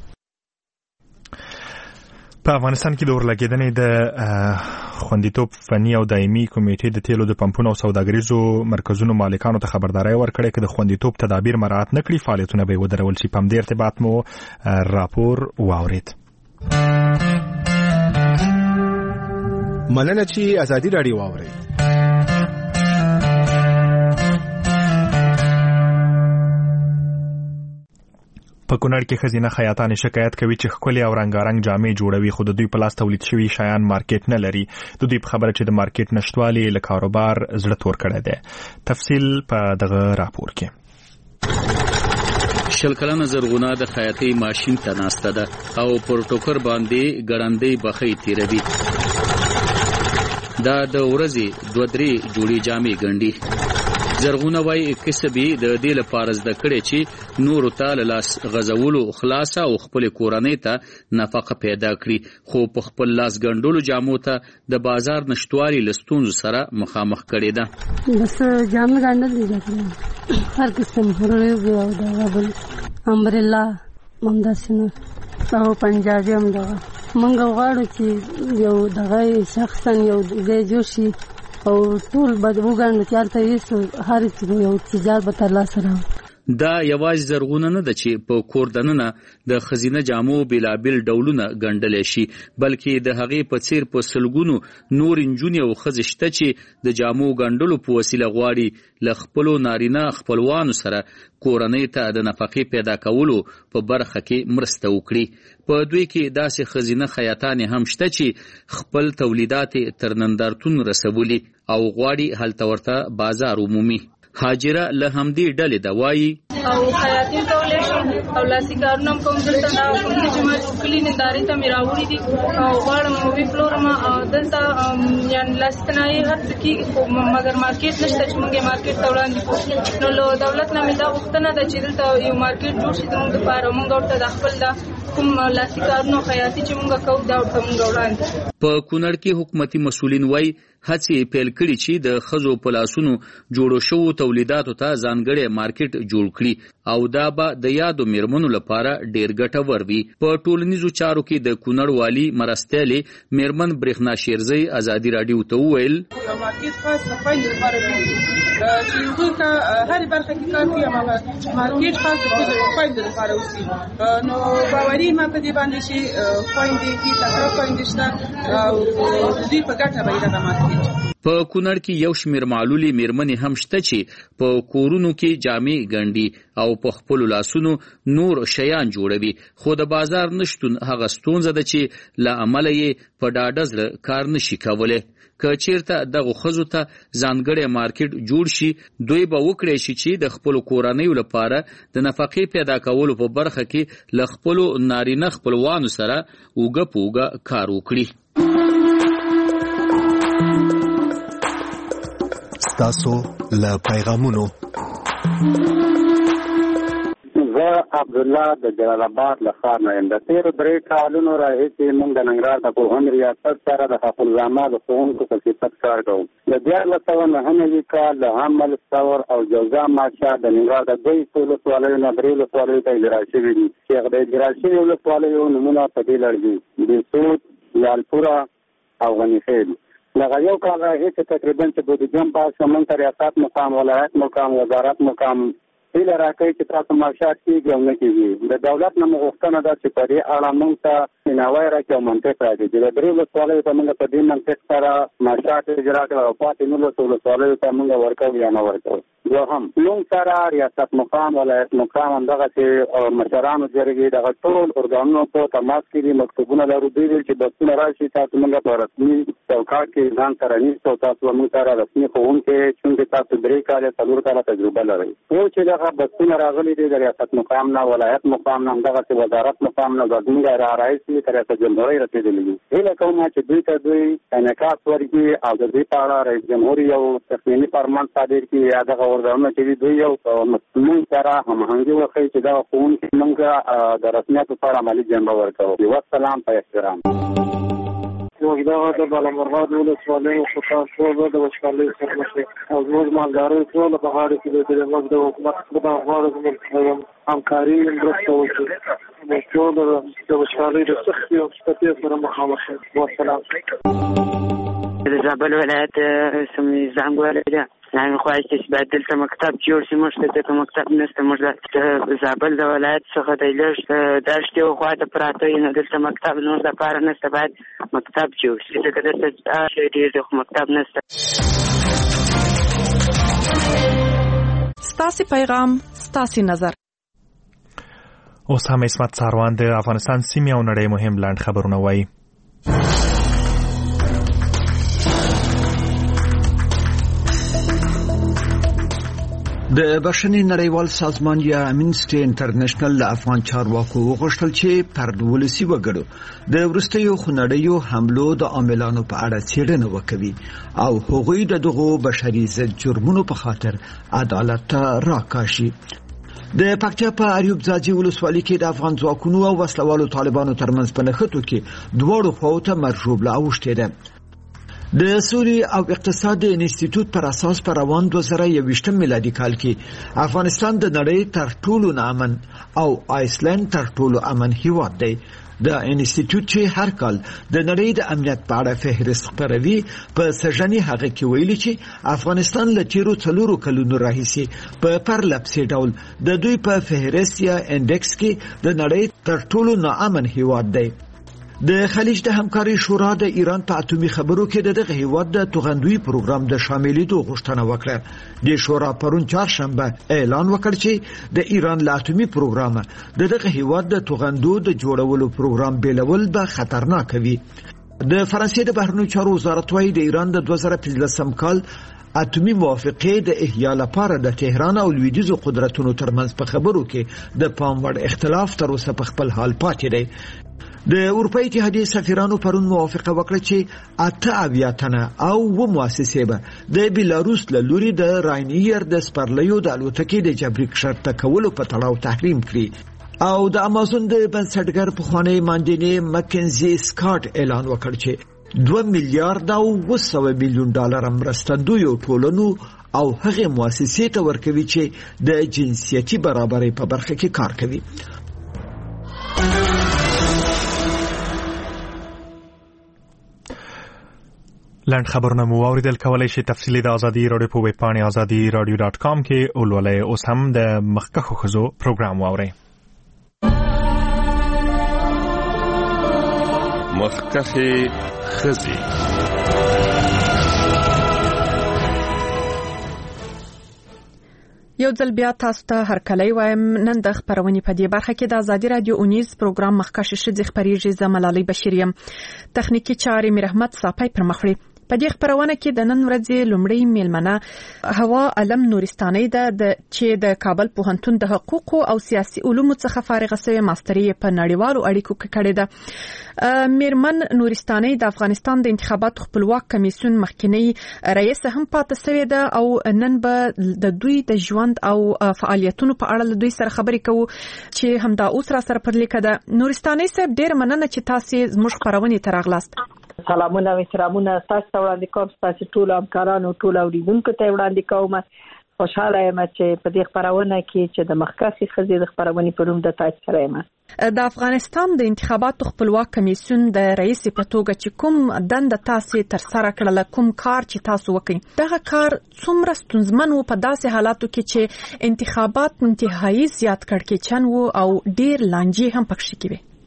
په افغانستان کې د اورلګیدنې د خوندیتوب فني او دایمي کمیټې د تیلو د پمپونو او سوداګریزو مرکزونو مالکانو ته خبرداري ورکړې چې د خوندیتوب تدابیر مراعات نه کړي فعالیتونه به ودرول شي. په همدې ارتباط مو راپور واورید. مننه چې ازادي راډیو واوري. په کونړ کې ښځینه خیاطانې شکایت کوي چې ښکلې او رنګارنګ جامې جوړوي خو د دوی په لاس تولید شوي شیان مارکیټ نه لري. د دوی په خبره چې د مارکیټ نشتوالي له کاروبار زړه تور کړی دی. تفصیل په دغه راپور کې. شل کلنه زرغونه د خیاطۍ ماشین ته ناسته ده او پر ټوکر باندې ګړندۍ بخۍ تیروي. دا د ورځې 2-3 جوړې جامې ګنډي. زرغونه وايي کسبي د دې لپاره زده کړې چې نور ته له لاس غزولو خلاصه او خپل کورنۍ ته نفقه پیدا کړي خو په خپل لاس ګنډلو جامو ته د بازار نشټوالي لستونزو سره مخامخ کړي ده. بس جامې ګنډل دي هر قسم هروي او دا بل امبرلا ممداسنه او پنجابي هم دا مونږ غواړو چې یو دغه شخصا یو د جوشي او ټول بدوګان چارته یې هر څه یو تجارت به تر لاسه راوړي. دا یوازې زرغونه نه ده چې په کور دننه د خزینه جامو بلابل ډولونه ګنډل شي بلکې د هغې په څیر په سلګونو نور انجونې او ښځې شته چې د جامو ګنډلو په وسیله غواړي له خپلو نارینه خپلوانو سره کورنۍ ته د نفقې پیدا کولو په برخه کې مرسته وکړي. په دوی کې داسې خزینه خیاطانې هم شته چې خپل تولیدات تر نندارتون رسولي او غواړي هلته ورته بازار عمومي. حاجره له همدې ډلې ده وایي او خیاطي کولای شي او لاسي کارونه کوم دلته دا کوم چې ما کلی نندارې ته مې راوړي دي او غواړم وی فلورم دلته یعنې لاسي صنایع هر څه کېږي خو مګر مارکیټ نشته چې موږ یې مارکیټ ته وړاندې کړو. نو له دولت نه مې دا غوښتنه ده چې دلته یو مارکیټ جوړ شي زموږ دپاره موږ ورته د خپل دا کوم لاسي کارونه خیاطي چې موږ کوو دا ورته موږ وړاندې. په کونړ کې حکومتي مسؤلین وایي هڅې پیل کړي چې د ښځو په لاسونو جوړو شوو تولیداتو ته ځانګړی مارکیټ جوړ کړي او دا به د یادو میرمنو لپاره ډیر ګټور وي. په ټولنیزو چارو کې د کونړ والي مرستیالې میرمن برېښنا شیرزی ازادي راډیو ته وویل مارکیټ خاص صفایي لپاره دی چې دوی کا هر برخه کې کار کوي هغه مارکیټ خاص د صفایي لپاره اوسي نو باوري ما په دې باندې چې خويندې کې تکړه خويندې شته او دوی په ګټه به دا مارکیټ. په کونړ کې یو شمیر معلولي میرمنې هم شته چې په کورونو کې جامې ګنډي او په خپل لاسونو نور شیان جوړوي خو د بازار نشتون هغه ستونزه ده چې له امله یې په ډاډه زړه کار نشي کولی. که چیرته دغه ښځو ته ځانګړی مارکیټ جوړ شي دوی به وکړی شي چې د خپلو کورنیو لپاره د نفقې پیدا کولو په برخه کې له خپلو نارینه خپلوانو سره اوږه په اوږه کار وکړي. ستاسو له پیغامونو زه عبدالله د جلال آباد له ښار نه یم. د تېرو 3 کالونو راهیسې موږ د ننګرهار د پوهنې ریاست سره د حفظالعامه د ښوونکو په صفت کار کوو. د 1499 کال د حمل ثور او جوزا ماشه د ننګرهار د 2 ولسوالیو نه 3 ولسوالیو ته اجرا شوي دي چې د اجرا شوي ولسوالیو نومونه په دې لړ دي: بېسود، لالپوره او غنیخیل. لکه یو کال راهیسې تقریبا چې بودیجه پاس موږ ته ریاست مقام، ولایت مقام، وزارت مقام هیله راکوي چې تاسو معاشات کېږي او نه کېږي. د دولت نه مو غوښتنه ده چې په دې اړه موږ ته ناوی راکړي او منطق راکړي چې د 3 ولسوالیو ته موږ په دې منطق سره معاشات اجرا کړو او پاتې 19 ولسوالیو ته موږ ورکوو یا نه ورکوو. دوهم لون سره ریاست مقام ولایت مقام همدغه چې مشرانو جرګې دغه ټول ارګانونو په تماس کې دي مکتوبونه لرو دوی چې بسونه راشي تاسو موږ په رسمي چوکاټ کې ځان سره نیسو تاسو موږ سره رسمي ښوونکي چې تاسو 3 کاله 4 کاله تجربه لرئ او چې دغه بسونه راغلي دي د ریاست مقام نه ولایت مقام نه همدغه وزارت مقام نه زموږ رئیس تر ریاست جمهوریت رسیدلی دي هله کومه چې دوی انعکاس ورکړي او د دې په اړه رئیس جمهور یو تقنینی فرمان صادر کړي یا دغه ورځونه چې دوی یو مسلمان سره هماهنګي وکړي چې دا ښوونکي موږ د رسمیت په اړه عملي جنبه ورکوو والسلام په احترام وګداغه د بالامرغاد ولسوالۍ او خطان شوبه د وشکالۍ سرمشي او زموږ مالداري ټول په غاړه کې د موږ د حکومت په غاړه زموږ همکاري مرسته وکړي موږ ټول د وشکالۍ د سختي او سختي سره مخامخ یو والسلام د زابل ولایت سمې زنګوالې ده يعني خواهش تشبه دلتا مكتب جورسي مشتت مكتب نست مجد زابل دا ولایت څخه د لږ داشتي او خواته پراته نه دلته مکتب نور د پاره نست بعد مکتب جورسي څنګه دلته شي ډیر مکتب نست ستاسي پیغام ستاسي نظر اوس هم اسمت ساروان د افغانستان سیمې او نړۍ مهم لاند خبرونه وایي د بشري نړیوال سازمان یا امنسټي انټرنیشنل له افغان چارواکو وغوښتل چې پر ولسي وګړو د ورستیو خنړیو حملو د عاملانو په اړه څېړنه وکړي او هغوی د دغو بشري ضد جرمونو په خاطر عدالت ته راکاشي د پکتیا په اریوب ځاځي ولسوالۍ کې د افغان ځواکونو او وسلوالو طالبانو ترمنځ په نښتو کې دوړو خواته مرجوب لا اوښتې ده د سوري او اقتصاد انسټیټیوټ پر اساس پر روان 2021 میلادي کال کې افغانستان د نړۍ تر ټولو امن او آیسلند تر ټولو امن هیواد دی د انسټیټیوټ چې هر کال د نړۍ د امنیت په اړه فهرست خپروي په سژنې هغه کې ویلي چې افغانستان له تیرو 4 کلونو راهیسې په پرلپسې ډول د دوی په فهرست یا انډکس کې د نړۍ تر ټولو ناامن هیواد دی د خلیج د همکاري شورا د ایران په اتومي خبرو کې دغه هیواد د توغندوی پروګرام د شاملېدو غوښتنه وکړه د شورا پرون چهارشنبه اعلان وکړ چې د ایران له اتومي پروګرام دغه هیواد د توغندو د جوړولو پروګرام بیلول به خطرناک وي د فرانسې د بهرنیو چارو وزارت وايي د ایران د 2015 کال اتومي موافقه د احیا لپاره د تهران او لویدیزو قدرتونو ترمنځ په خبرو کې د پام وړ اختلاف تر اوسه په خپل حال پاتې دی د اروپای اتحادیې سفیرانو پرون موافقه وکړه چې 8 اویاتنه او و مؤسسې به د بیلاروس له لوري د راینیر د سپرلیو د الوتکې د جبري شرط کولو په تړاو تحریم کړي او د امازون د بنسټګر پخوانی ماندینی مکنزي سکاټ اعلان وکړ چې 2 میلیارډ او 200 میلیون ډالر مرستندوی ټولنو او هغه مؤسسې ته ورکوي چې د جنسيتي برابرۍ په برخه کې کار کوي لاند خبرونه مو اوریدل کولای شي تفصیلی د ازادي رادیو په ویب پاڼه azadi.radio.com کې ولولئ اوس هم د مخکخو خزو پروګرام واورئ مخکخه خزي یو ځل بیا تاسو ته هرکلی وایم نن د خبرونې په دې برخه کې د ازادي رادیو اونیز پروګرام مخکښ شې خبريږي زملالي بشریم تخنیکی چارې مرحمت صافی پر مخړي په دې خبرونه کې د نن ورځې لومړی میلمنه هوا علم نورستاني د چې د کابل پوهنتون د حقوق او سیاسي علومو څخه فارغه شوی ماستري په نړیوالو اړیکو کې کړې ده میرمن نورستاني د افغانستان د انتخاباتو خپلواک کمیسیون مخکنی رئیس هم پاتې شوی ده او نن به د دوی د ژوند او فعالیتونو په اړه دوی سره خبرې کوو چې همدا اوس را سره پر لیکه ده نورستاني صاحب ډیر مننه چې تاسو زموږ خبرونه ترغلاست سلامونه و احترامونه تاسو ته وړاندې کوم تاسو ټول همکارانو ټول اوریدونکو ته وړاندې کوم خوشاله یم چې په دې خبرونه کې چې د مخکخي خزي د خبرونې په روم د تاسو سره یم د افغانستان د انتخاباتو خپلواک کمیسیون د رئیس په توګه چې کوم دند تاسو تر سره کړل کوم کار چې تاسو وکړي دغه کار څومره ستونزمن و په داسې حالاتو کې چې انتخابات انتهایی زیات کړکېچن وو او ډیر لانجې هم پکې کېږي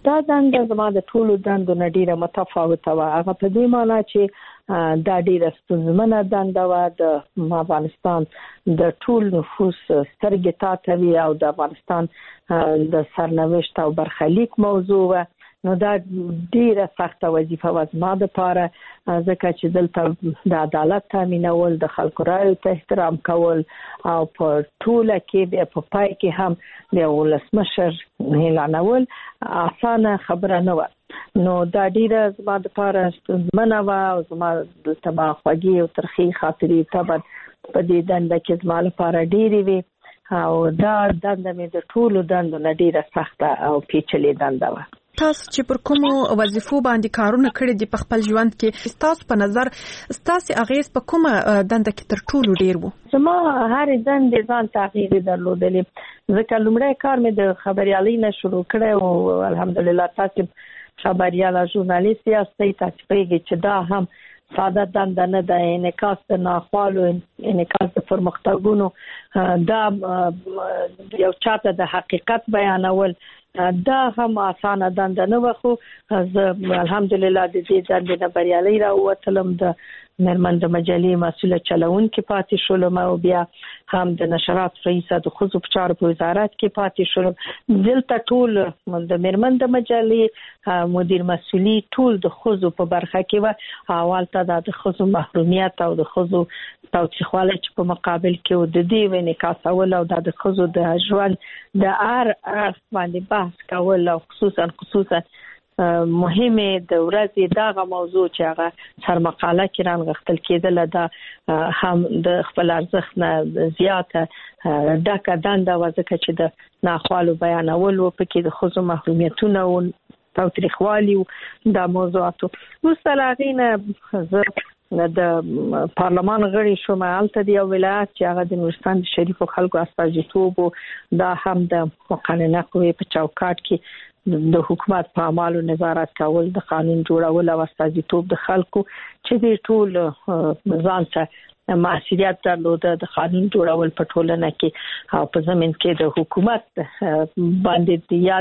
دا دنده زما د ټولو دندو نه ډیره متفاوته وه. هغه په دې معنی چې دا ډیره ستونزمنه دنده وه. د افغانستان د ټول نفوس سترګې تاته وي او د افغانستان د سرنوشت او برخلیک موضوع وه. نو دا ډیره سخته وظیفه وه زما دپاره، ځکه چې دلته د عدالت تامینول، د خلکو رایو ته احترام کول او په ټوله کې بیا په پای کې هم د ولسمشر اعلانول اسانه خبره نه وه. نو دا ډیره زما دپاره ستونزمنه وه او زما دلته به خوږې او ترخې خاطرې طبعا په دې دنده کې زما لپاره ډیرې وي او دا دنده مې د ټولو دندو نه ډیره سخته او پیچلې دنده وه. تاسو چې پر کومو وظیفو باندې کارونه کړی دي په خپل ژوند کې، تاسو په نظر تاسو اغیز په کومه دنده کې تر ټولو ډیر وو؟ زما هر دندې ځان ته اغیز درلودلې، ځکه لومړی کار مې د خبريالۍ نه شروع کړی او الحمدلله تاسو خبرياله ژورنالیست یاستئ. تاسو پوهیږئ چې دا هم ساده دنده نه ده، انعکاس د ناخوالو، انعکاس د پرمختګونو، دا یو چاته د حقیقت بیانول، دا هم اسانه دنده نه وه. خو زه الحمدلله د دې دندې نه بریالۍ راووتلم. د مېرمن د مجلې مسؤله چلونکې پاتې شولم او بیا هم د نشرات رئیسه د ښځو په چارو په وزارت کې پاتې شولم. دلته ټول د مېرمن د مجلې مدیر مسؤلي ټول د ښځو په برخه کې وه. اول ته د ښځو محرومیت او د ښځو تاوتریخوالی چې په مقابل کې و، د دې انعکاسول او د ښځو د ژوند د هر اړخ باندې بحث کول او خصوصا مهمه د ورځې دغه موضوع چې هغه سرمقاله کې رانغښتل کېدله، دا هم د خپل ارزښت نه زیاته ډکه دنده وه، ځکه چې د ناخوالو بیانول و، پکې د ښځو محرومیتونه و، تاوتریخوالي و، دا موضوعاتو. وروسته له هغې نه زه د پارلمان غړی شوم. هلته د یو ولایت چې هغه د نورستان د شریفو خلکو استازیتوب و، دا هم د مقننه قوې په چوکاټ کې د حکومت په اعمالو نظارت کول، د قانون جوړول او استازیتوب د خلکو چې د ټول ځان ته مسؤلیت درلوده، د قانون جوړول په ټولنه کې او په زمين کې د حکومت باندې یا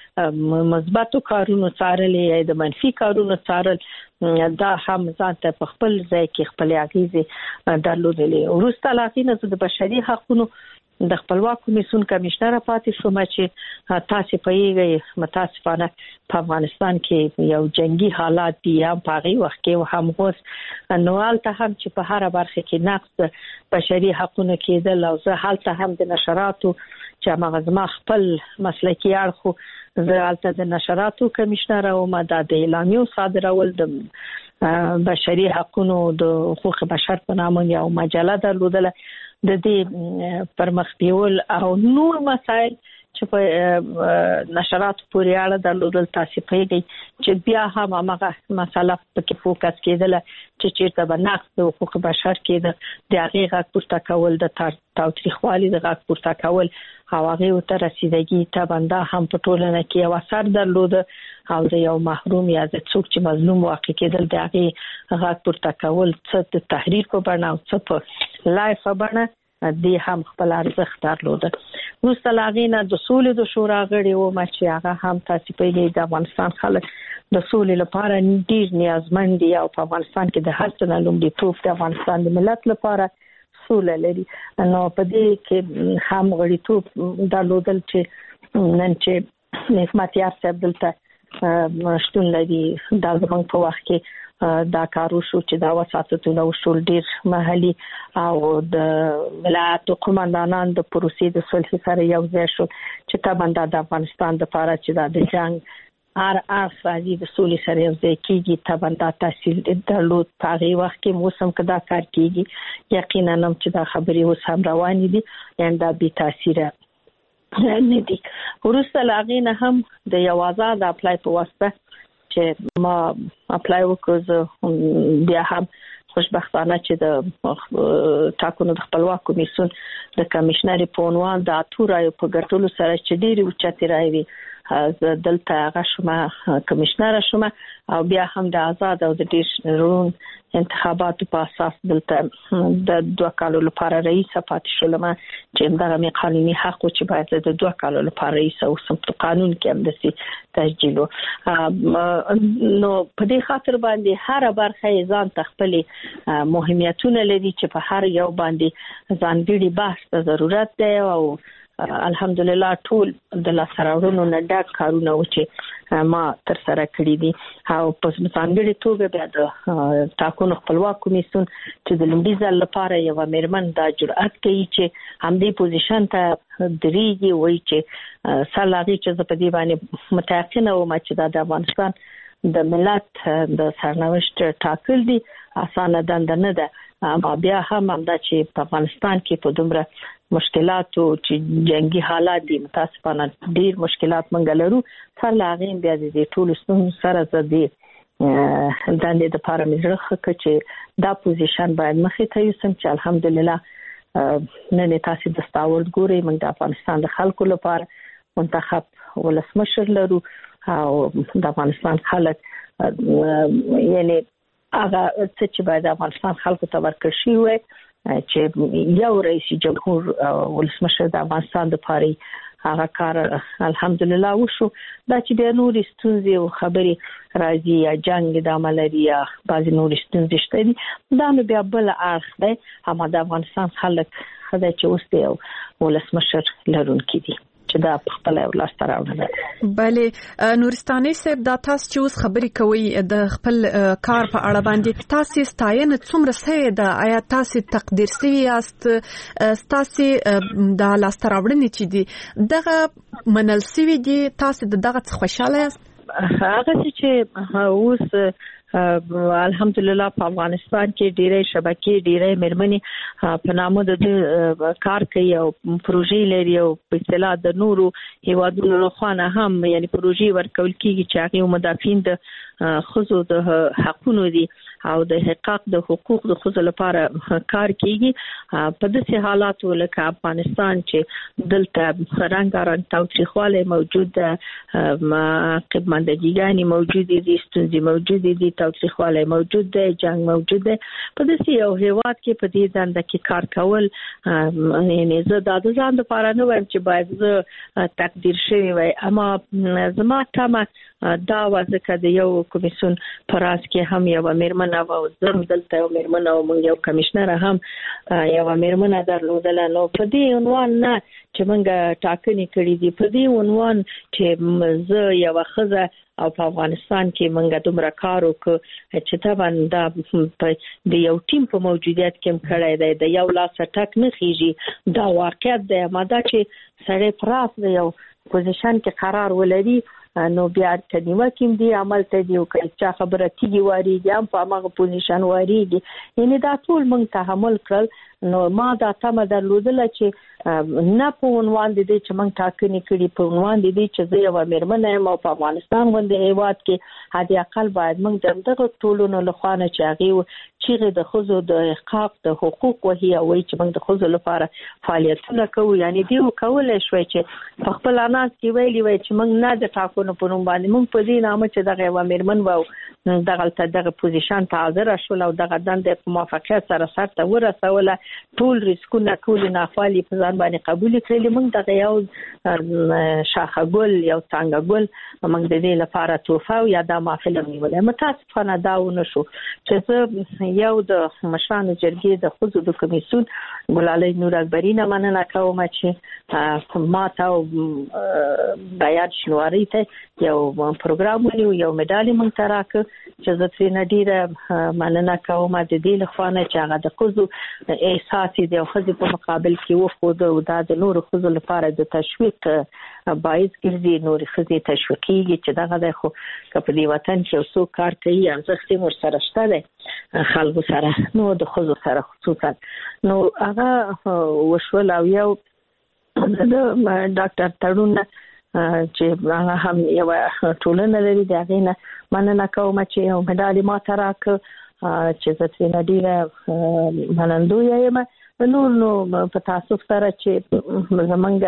د مثبتو کارونو څارل یا د منفي کارونو څارل، دا هم ځان ته په خپل ځای کې خپل اغیزې درلودلې. وروسته له هغې نه د بشري حقوقو د خپلواک کمیسیون کمشنر پاتې شوم چې تاسو پوهیږئ متاسفانه په افغانستان کې یو جنگي حالات دي، هم په هغه وخت کې هم اوس نوالته هم چې په هر برخه کې نقض بشري حقوقو کېدل او زه هلته هم د نشراتو چې مغزما خپل مسلکي اړخ زه هلته د نشراتو کمشنر او د اعلامیو صادرول د بشري حقوقو د حقوق بشر په نامه یو مجله درلودله. د دې پرمخ بیول او نور مسائل چې په نشرات پورې اړه درلودل، تاسو پوهیږئ چې بیا هم هغه مسله پکې فوکس کېدله چې چیرته به نقض د حقوق بشر کېده، د هغې غږ پورته کول، د تاوتریخوالي د غږ پورته کول او هغې ته رسیدګي طبعا دا هم په ټولنه کې یو اثر درلوده او د یو محروم یا د څوک چې مظلوم واقع کېدل د هغې غږ پورته کول، څه د تحریر په بڼه او څه په لایف په بڼه، دې هم خپل ارزښت درلوده. وروسته له هغې نه د سولې د شورا غړی وم چې هغه هم تاسو پوهیږئ د افغانستان خلک د سولې لپاره ډېر نیازمند دي او په افغانستان کې د هر څه نه لومړیتوب د افغانستان د ملت لپاره سوله لري. نو په دې کې هم غړیتوب درلودل چې نن چې نعمت یار صاحب دلته شتون لري، دا زموږ په وخت کې دا کارو شو چې دا وساتونه وشول ډیر محلي او د ولایت قومندانان د پروسې د صلح سره یو ځای شو چې طبعا د افغانستان د لپاره چې د جنگ هر افرادی د سولې سره یو ځای کېږي، طبعا دا تحصیل درلود. په هغې وخت کې موسم که دا کار کېږي یقینا هم چې دا خبرې اوس هم روانې دي، یعنې دا بې تاثیره نه دي. وروسته له هغې نه هم د یو آزاد اپلای په واسطه چې ما اپلای وکړ، زه بیا هم خوشبختانه چې د ټاکنو د خپلواک کمیسیون د کمشنر په عنوان د اتو رایو په ګټلو سره چې ډېرې اوچتې رایې وي دلته غشمه کمشنر شوم او بیا هم د آزاد او د ډیرون انتخاباتو په اساس دلته د 2 کالو لپاره رئیس پاتې شولم چې دغه می قانوني حق چې باید د 2 کالو لپاره رئیس او سمت قانون کې هم دسي تسجیل نو په دې خاطر باندې هر برخه ځان تخپل مهمیتونه لري چې په هر یو باندې ځانګړي بحث ته ضرورت دی او الحمدلله ټول د لاسراوړونو نه ډک کارونه و چې ما تر سره کړی دي او په ځانګړي توګه بیا د ټاکنو خپلواک کمیسیون چې د لومړي ځل لپاره یو میرمن دا جرأت کوي چې همدې پوزیشن ته درېږي وایي چې سلاغي چې په دې باندې متأکده وم چې دا د افغانستان د ملت د سرنوشت ټاکل دي اسانه دنده نه ده بیا هم دا چې په افغانستان کې په دومره مشکلاتو چې جنگي حالات دي متاسفانه ډیر مشکلات مونږ لرو سره لاغین بیا د ټول ستونزو سره زدي د دې لپاره مې ځکه چې دا پوزیشن باید مخې ته یوسم چې الحمدلله نن تاسو د ستاورد ګوري مونږ د افغانستان د خلکو لپاره منتخب ولسمشر لرو او د افغانستان خلک یعنی هغه چې باید د افغانستان خلکو ته ورکړل شي وي چې یو رئیس جمهور ولسمشر د افغانستان د پاره هغه کار الحمدلله وشو دا چې د نورې ستونزې او خبرې راځي یا جنگ د عملي یا بعض نورې ستونزې شته دي دا نو بیا بل اړخ دی هم د افغانستان خلک خدای چې اوس دی ولسمشر لرونکي دي چې دا په خپل ولاس راوړل. بله نورستاني صاحب دا تاسو چې اوس خبرې کوي د خپل کار په اړه باندې تاسو ستاینه څومره سه د آیا تاسو تقدیر سوي یاست تاسو د لاس راوړنې چې دي دغه منل سوي دي تاسو دغه خوشاله یاست هغه چې اوس الحمدلله په افغانستان کې ډېرې شبکې ډېرې مرمنې په نامه د کار کوي او پروژې لري او په اصطلاح د نورو هیوادونو لخوا هم یعنی پروژې ورکول کیږي چې هغه مدافعین د خزو د حقونو دي او د حقوق د حقوق د خزو لپاره کار کوي په داسې حالاتو لکه افغانستان چې دلته رنګارنګ تاوتریخواله موجود ده قبمندګیګانی موجود دي ستونزې موجود دي تاوتریخواله موجود ده جنگ موجود ده په داسې یو هیواد کې په دې دنده کې کار کول یعنی زه د ځان لپاره نه وایم چې باید زه تقدیر شوی وای اما زما تمه دا وځکه د یو کمیسیون پراس کې هم یو میرمن او زم دلته یو میرمن او یو کمشنر هم یو میرمن درلودل نو په دې عنوان نه چې موږ ټاکنې کړې دي په دې عنوان چې زه یو خزه او په افغانستان کې موږ دومره کار وکړو چې طبعا دا د یو ټیم په موجودیت کې کړای دی د یو لاس ټک نه خيږي دا واقعیت دی ماده چې سړی پراس دی یو پوزیشن کې قرار ولري نو بیا کډیمه کېم دی عمل ته دی او چې خبره کیږي واریږي هم په هغه پوزیشن واریږي یعنی دا ټول موږ تحمل کړل نو ما دا تمه درلودل چې نه په عنوان دي چې موږ ټاکنې کړي په عنوان دي چې زه یو میرمن یم او په افغانستان باندې هیواد کې هدي اقل باید موږ دغه ټولونو لخوانه چې هغه چې د خزو د حقوق د حقوق وهي او چې موږ د خزو لپاره فعالیتونه کوو یعنی دی کولای شوی چې په خپل اناس کې ویلي وای چې موږ نه د ټاکنو په نوم باندې موږ په دې نامه چې دغه میرمن وو دغه پوزیشن ته حاضر شول او دغه دنده په موافقت سره سرته ورسوله ټول ریسکونه ټول نافعالي په ځان باندې قبول کړل موږ دغه یو شاخه ګل یو څنګه ګل موږ د دې لپاره توفه او یا د محفل نیولې متاسفانه دا ونه شو چې یو د مشرانو جرګې د خزو د کمیسیون ګلالۍ نور اکبرینه مننه کوم چې ما ته بیان شنواری ته یو پروګرام ونیو یو مډالي مونږ ته راکړ چې زه ترې ډیره مننه کوم د دې لخوانه چې هغه د خزو احساس دی او خزو په مقابل کې وخت او د نور خزو لپاره د تشویق باعث ګرځي نور خزو تشویقي چې دغه د خو په دې وطن کې اوسو کار کوي ارزښت مر سره شته دی خلکو سره نو د خزو سره خصوصا نو هغه وشول او یو د ډاکټر تړون چې هغه هم یو ټولنه لري دا غینه مننه کوم چې یو مډالي ما ته راکړ چې زه ترې ډیره منندویه یم نو په تاسو سره چې زمونږ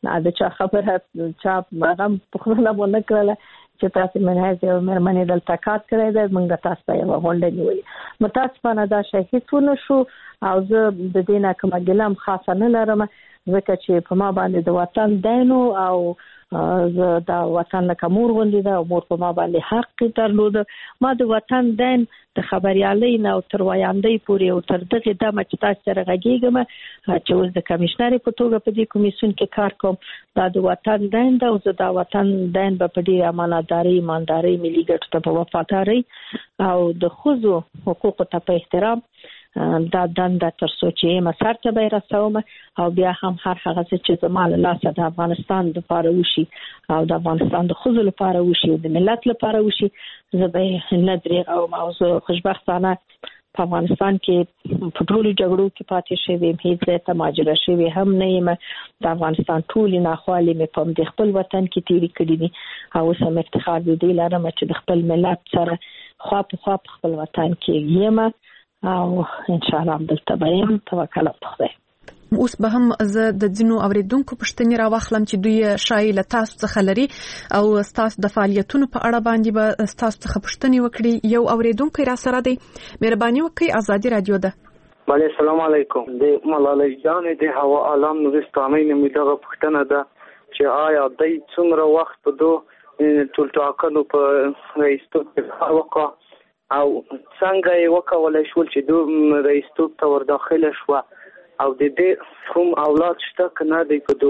د چا خبره چا هغه پخونه مونږ کړل چې تاسو منځ یو مرمنې دلته کار کړی دی موږ تاسو ته یو غونډه نیولې متاسفانه دا شی هیڅ شو او زه د دې نه کومه ګلم خاصه نه لرم ځکه چې په ما باندې د وطن دینو او زه د وطن له کومور غوندې دا مور په ما باندې حق درلود ما د وطن دین د خبريالۍ نه او تر وایاندې پورې او تر دغه د مچتا سره غږیږم چې اوس د کمشنر په توګه په دې کمیسیون کې کار کوم دا د وطن دین دا او زه د وطن دین په دې امانتداري ایمانداري ملي ګټو ته په وفاداري او د خزو حقوقو ته په احترام دا دنده تر سوچې مسار ته به رسوم او بیا هم هر هغه چې زموږ له لاسه د افغانستان لپاره وشي او د افغانستان د خزو لپاره وشي او د ملت لپاره وشي زه به نه درېږم او موضوع خوشبختانه په افغانستان کې په ټولو جګړو کې پاتې شوی هیڅ ځای ته ماجرا شوی هم نه یم د افغانستان ټول ناخوالې مې په خپل وطن کې تیری کړې دي او سم افتخار دې لرم چې د خپل ملت سره خوا په خوا خپل وطن کې یم او ان شاء الله دلته به توکل په خدای. اوس به هم زه د ځینو اوریدونکو پوښتنې راوخلم چې دوی شایي له تاسو څخه لري او تاسو د فعالیتونو په اړه باندې به تاسو څخه پوښتنې وکړي یو اوریدونکو را سره دی مهرباني وکړئ ازادي رادیو ده. بله السلام علیکم د ملالۍ جان د هوا عالم نورستاني نمیدغه پوښتنه ده چې آیا د څومره وخت په دو ټول ټاکنو په رئیستوب کې وکړه او څنګه یې وکولای شول چې دو رئیستوب ته ور داخله شو او د دې کوم اولاد شته کنه د په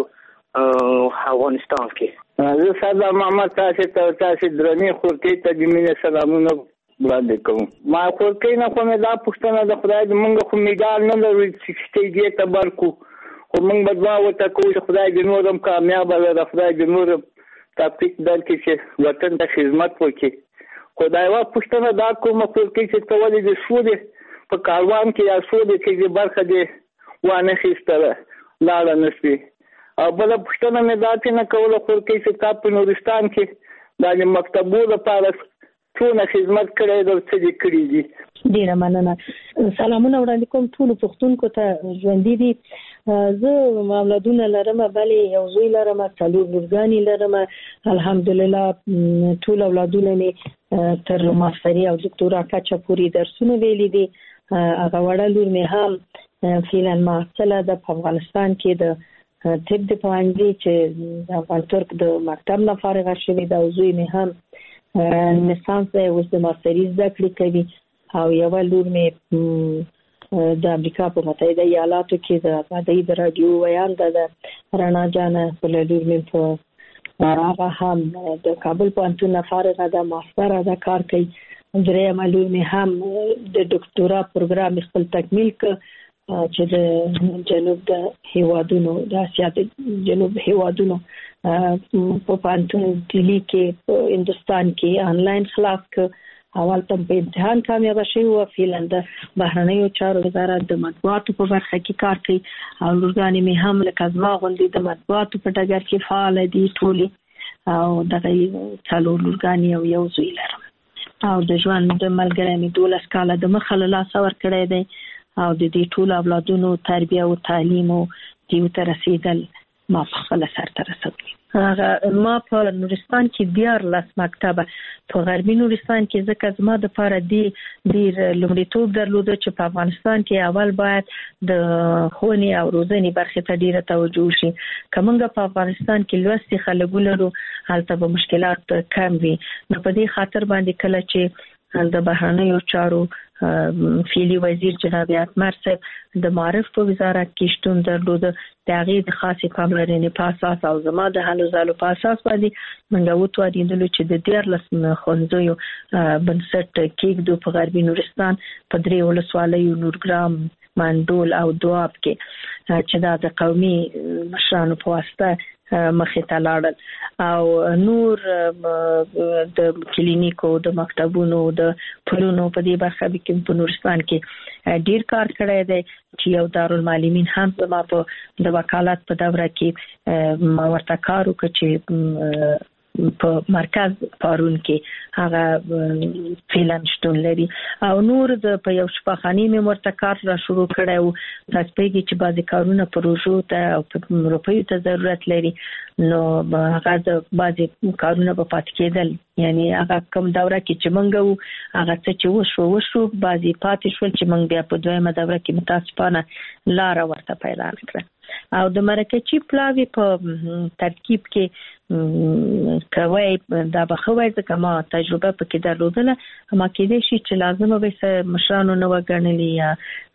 افغانستان کې زه ساده محمد تاسو درنې خورکې ته د مینې سلامونه وړاندې کوم ما خورکې نه کومه دا پښتنه د خدای د مونږ خو میډال نه لري چې ستېږي ته برکو خو مونږ بدوا وته کوو چې خدای د نورم کامیاب وي خدای د نورم تاپیک درکې چې وطن ته خدمت وکړي خدای وا پښتنه دا کومه خورکې چې تولې د شوې په کاروان کې یا شوې چې برخه دې وانه خېستره لاړه نشي او بل پښتنه مې دا چې نه کوله خورکې چې تاسو په نورستان کې د مکتبو لپاره څونه خدمت کړی د څه دي کړی دي ډیره مننه سلامونه وړاندې کوم ټول پښتونکو ته ژوندۍ دي زه مولودونه لرم بلې یو زوی لرم څلور لورګانې لرم الحمدلله ټول اولادونه مې تر ماستري او دکتورا کچا پوری درسونه ویلي دي هغه وړه لور مې هم فعلا معطله ده په افغانستان کې د طب د پوهنځي چې د افغان ترک د مکتب نه فارغه شوې ده او زوی مې هم لیسانس دی اوس د ماستري زده کړې کوي او یوه لور مې د امریکا په متحده ایالاتو کې د آزادۍ د رادیو ویانده ده رڼا جانه بله لور مې په هغه هم د کابل پوهنتون نه فارغه ده ماستره ده کار کوي درېیمه لور مې هم د ډاکټورا پروګرام خپل تکمیل کړ چې د جنوب د هیوادونو د اسیا د جنوب هیوادونو په پانتون دلی کې په هندستان کې آنلاین خلاص ک اول تم په امتحان کامیاب شي او فعلا د بهرنیو چارو وزارت د مطبوعاتو په برخه کې کار کوي او لورګانې مې هم لکه ځما غونډې د مطبوعاتو په ډګر کې فعال دي ټولي او دغه څلور لورګانې او یو زوی لرم او د ژوند د ملګری مې 12 کاله د مخه لا څور کړی دی او د دې ټول اولادونو تربیه او تعلیم او دیو ته رسیدل ما په خپل سر ته رسوي ما په نورستان کې 14 مکتبه په غربي نورستان کې ځکه زما د لپاره ډیر لومړیتوب درلود چې په افغانستان کې اول باید د ښوونې او روزنې برخې ته ډیره توجه شي کومه په افغانستان کې لوستي خلک ولرو هلته به مشکلات کم وي نو په دې خاطر باندې کله چې د بهرنیو چارو فعلی وزیر جناب اتمر صاحب د معرف په وزارت کې شتون درلود د هغې د خاصې پاملرنې په اساس او زما د هلو ځلو په اساس باندې موږ وتوانېدلو چې د 14 ښوونځیو بنسټ کېږدو په غربي نورستان په 3 ولسوالیو نورګرام مندول او دواب کې چې دا د قومي مشرانو په واسطه مخې ته لاړل او نور د کلینیکو د مکتبونو د پلونو په دې برخه کې په نورستان کې ډیر کار کړی دی چې یو دارالمعلمین هم زما په د وکالت په دوره کې ما ورته کار وکړ چې په مرکز پارون کې هغه فعلا شتون لري او نور د په یو شفاخاني مې ورته کار را شروع کړو تاسو پیږي چې بعضی کارونه پروژو ته او په روپیو ته ضرورت لري نو هغه د بعضی کارونه په پات کېدل یعنی هغه کوم دوره کې چې مونږ هغه څه چې وشو بعضی پاتې شول چې مونږ بیا په دویمه دوره کې متاسفانه لار ورته پیدا کړه او د مرکزي پلاوی په ترکیب کې کوي دا بخوي ځکه ما تجربه پکې درلودله ما کې دې شي چې لازمه به مشرانو نو وګڼلي یا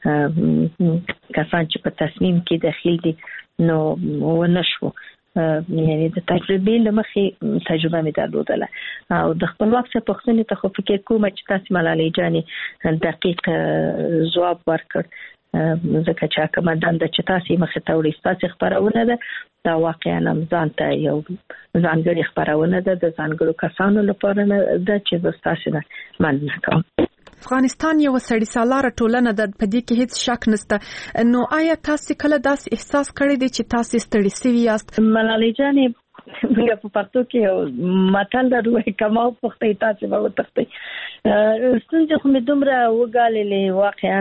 کسان چې په تصمیم کې داخل دي نو ونشو یعنی د تجربې لمخې تجربه مې درلودله او د خپل وخت په پښتني ته خو فکر کوم چې تاسو ملالۍ جانې دقیق ځواب ورکړ ځکه چې کومه دنده چې تاسو مخه ته وړي تاسو خبرونه ده دا واقعا ځان ته یو ځانګړي خبرونه ده د ځانګړو کسانو لپاره ده چې تاسو نه مننه کوم. افغانستان یو سړی سالاره ټولنه ده په دې کې هیڅ شک نشته نو آیا تاسو کله داس احساس کړی دی چې تاسو ستړي سوي یاست؟ ملالۍ جانې موږ په پښتو کې متل درلوي کماو پختې تاسو به وتښتئ ستونزې خو مې دومره وګاللې واقعا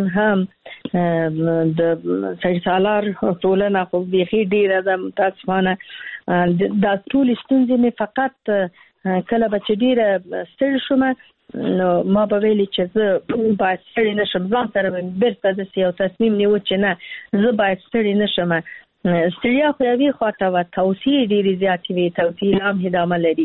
هم د سړي سالار ټولنه خو بيخي ډیره ده متاسفانه دا ټول ستونزې مې فقط کله به چې ډیره ستړي شوم نو ما به ویلي چې زه باید ستړي نشم ځان سره بیرته داسې یو تصمیم نیو چې نه زه باید ستړي نشم ستړیا خو یوې خواته وه توصیې ډېرې زیاتې وې توصیې لا هم ادامه لري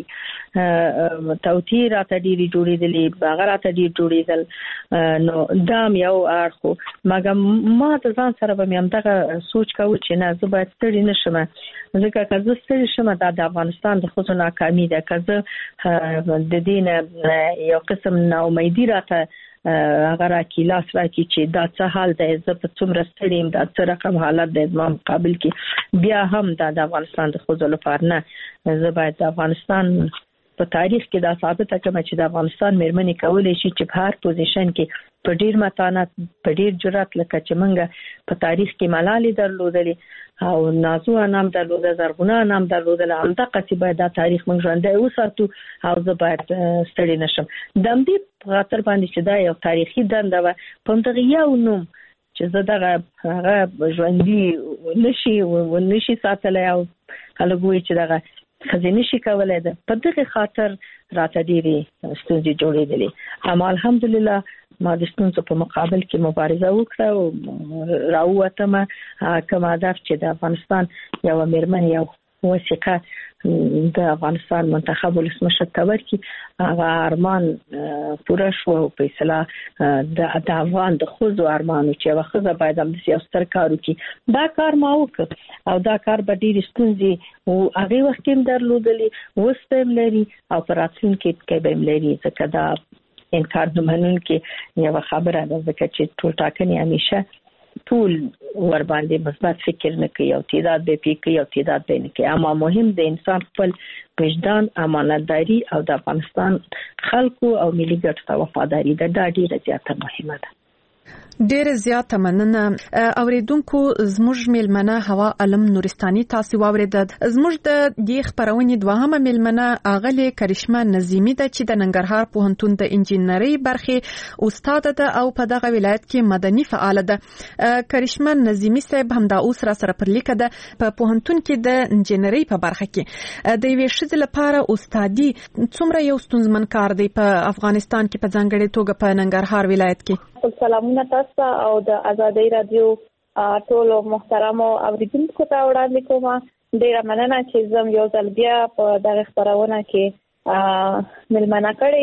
توصیې راته ډېرې جوړېدلې هغه راته ډېر جوړېدل نو دا هم یو اړخ و مګر ما د ځان سره به مې همدغه سوچ کوو چې نه زه باید ستړي نشم ځکه که زه ستړي شم دا د افغانستان د ښځو ناکامي ده که زه د دې نه یو قسم ناامیدي راته هغه راکې لاس راکې چې دا څه حال دی زه په څومره ستړی یم دا څه رقم حالت دی زما مقابل کې بیا هم دا د افغانستان د ښځو لپاره نه زه باید د افغانستان په تاریخ کې دا ثابته کړم چې د افغانستان مېرمنې کولی شي چې په هر پوزیشن کې په ډیر متانت په ډیر جرأت لکه چې موږ په تاریخ کې ملالۍ درلودلې او نازو انام درلوده زرغونه انام درلودله همدغه څه باید دا تاریخ موږ ژوندی وساتو او زه باید ستړي نشم د همدې په خاطر باندې چې دا یو تاریخي دنده وه په همدغه یو نوم چې زه دغه هغه ژوندي نشي ساتلی او خلک وایي چې دغه ښځې نشي کولی ده په دغه خاطر راته ډېرې ستونزې جوړېدلې اما الحمدلله ما د ستونزو په مقابل کې مبارزه وکړه او راووتمه کوم هدف چې د افغانستان یو مېرمن یو وثیقه د افغانستان منتخب ولسمشر ته ورکړي هغه ارمان پوره شو او په اصطلاح د افغان د ښځو ارمان چې یوه ښځه باید همداسې یو ستر کار وکړي دا کار ما وکړ او دا کار به ډېرې ستونزې و هغې وخت کې هم درلودلې اوس به هم لري او په راتلونکي کې به هم لري ځکه دا انکار نه منونکي یوه خبره ده ځکه چې ټول ټاکنې همیشه ټول ور باندې مثبت فکر نه کوي او تعداد به پی کوي او تعداد به نه کوي اما مهم د انسان خپل وجدان امانتداري او د افغانستان خلکو او ملي ګټو ته وفاداري ده دا ډیره زیاته مهمه ده. ډېر زیاته مننه اوریدونکو زموږ میلمنه هوا علم نورستاني تاسو واوریدل زموږ د دې خبرونې دوهمه میلمنه اغلی کرشمه نظیمی ده چې د ننګرهار پوهنتون د انجینری برخې استاد ده او په دغه ولایت کې مدني فعال ده کرشمه نظیمی صاحب هم د اوس را سره پر لیکه ده په پوهنتون کې د انجینری په برخه کې د یوې ښځې لپاره استادي څومره یو ستونزمن کار دی په افغانستان کې په ځانګړې توګه په ننګرهار ولایت کې. سلامونه تاسو او د آزادۍ رادیو ټولو محترمو اوریدونکو ته وړاندې کوم ډیره مننه چې زم یو ځل بیا په دغه خبرونه کې ملمنه کړې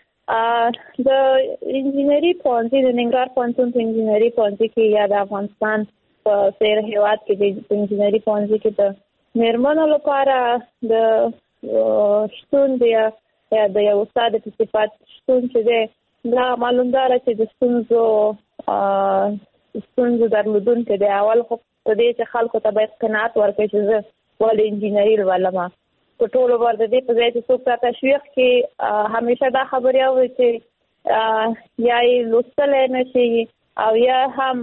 یم د انجینری پوهنځي د ننګرهار پوهنتون په انجینری پوهنځي کې یا د افغانستان په سیر هیواد کې د انجینری پوهنځي کې د مېرمنو لپاره د شتون یا د یو استاد په صفت شتون چې دی دا معلومدار چې د ستونزو درلودونکي دی اول خو په دې چې خلکو ته باید قناعت ورکړي چې زه ولې انجینري لولم په ټولو ور د دې په ځای چې څوک راته تشویق کړي همیشه دا خبرې اوري چې یا یې لوستلی نه شي او یا هم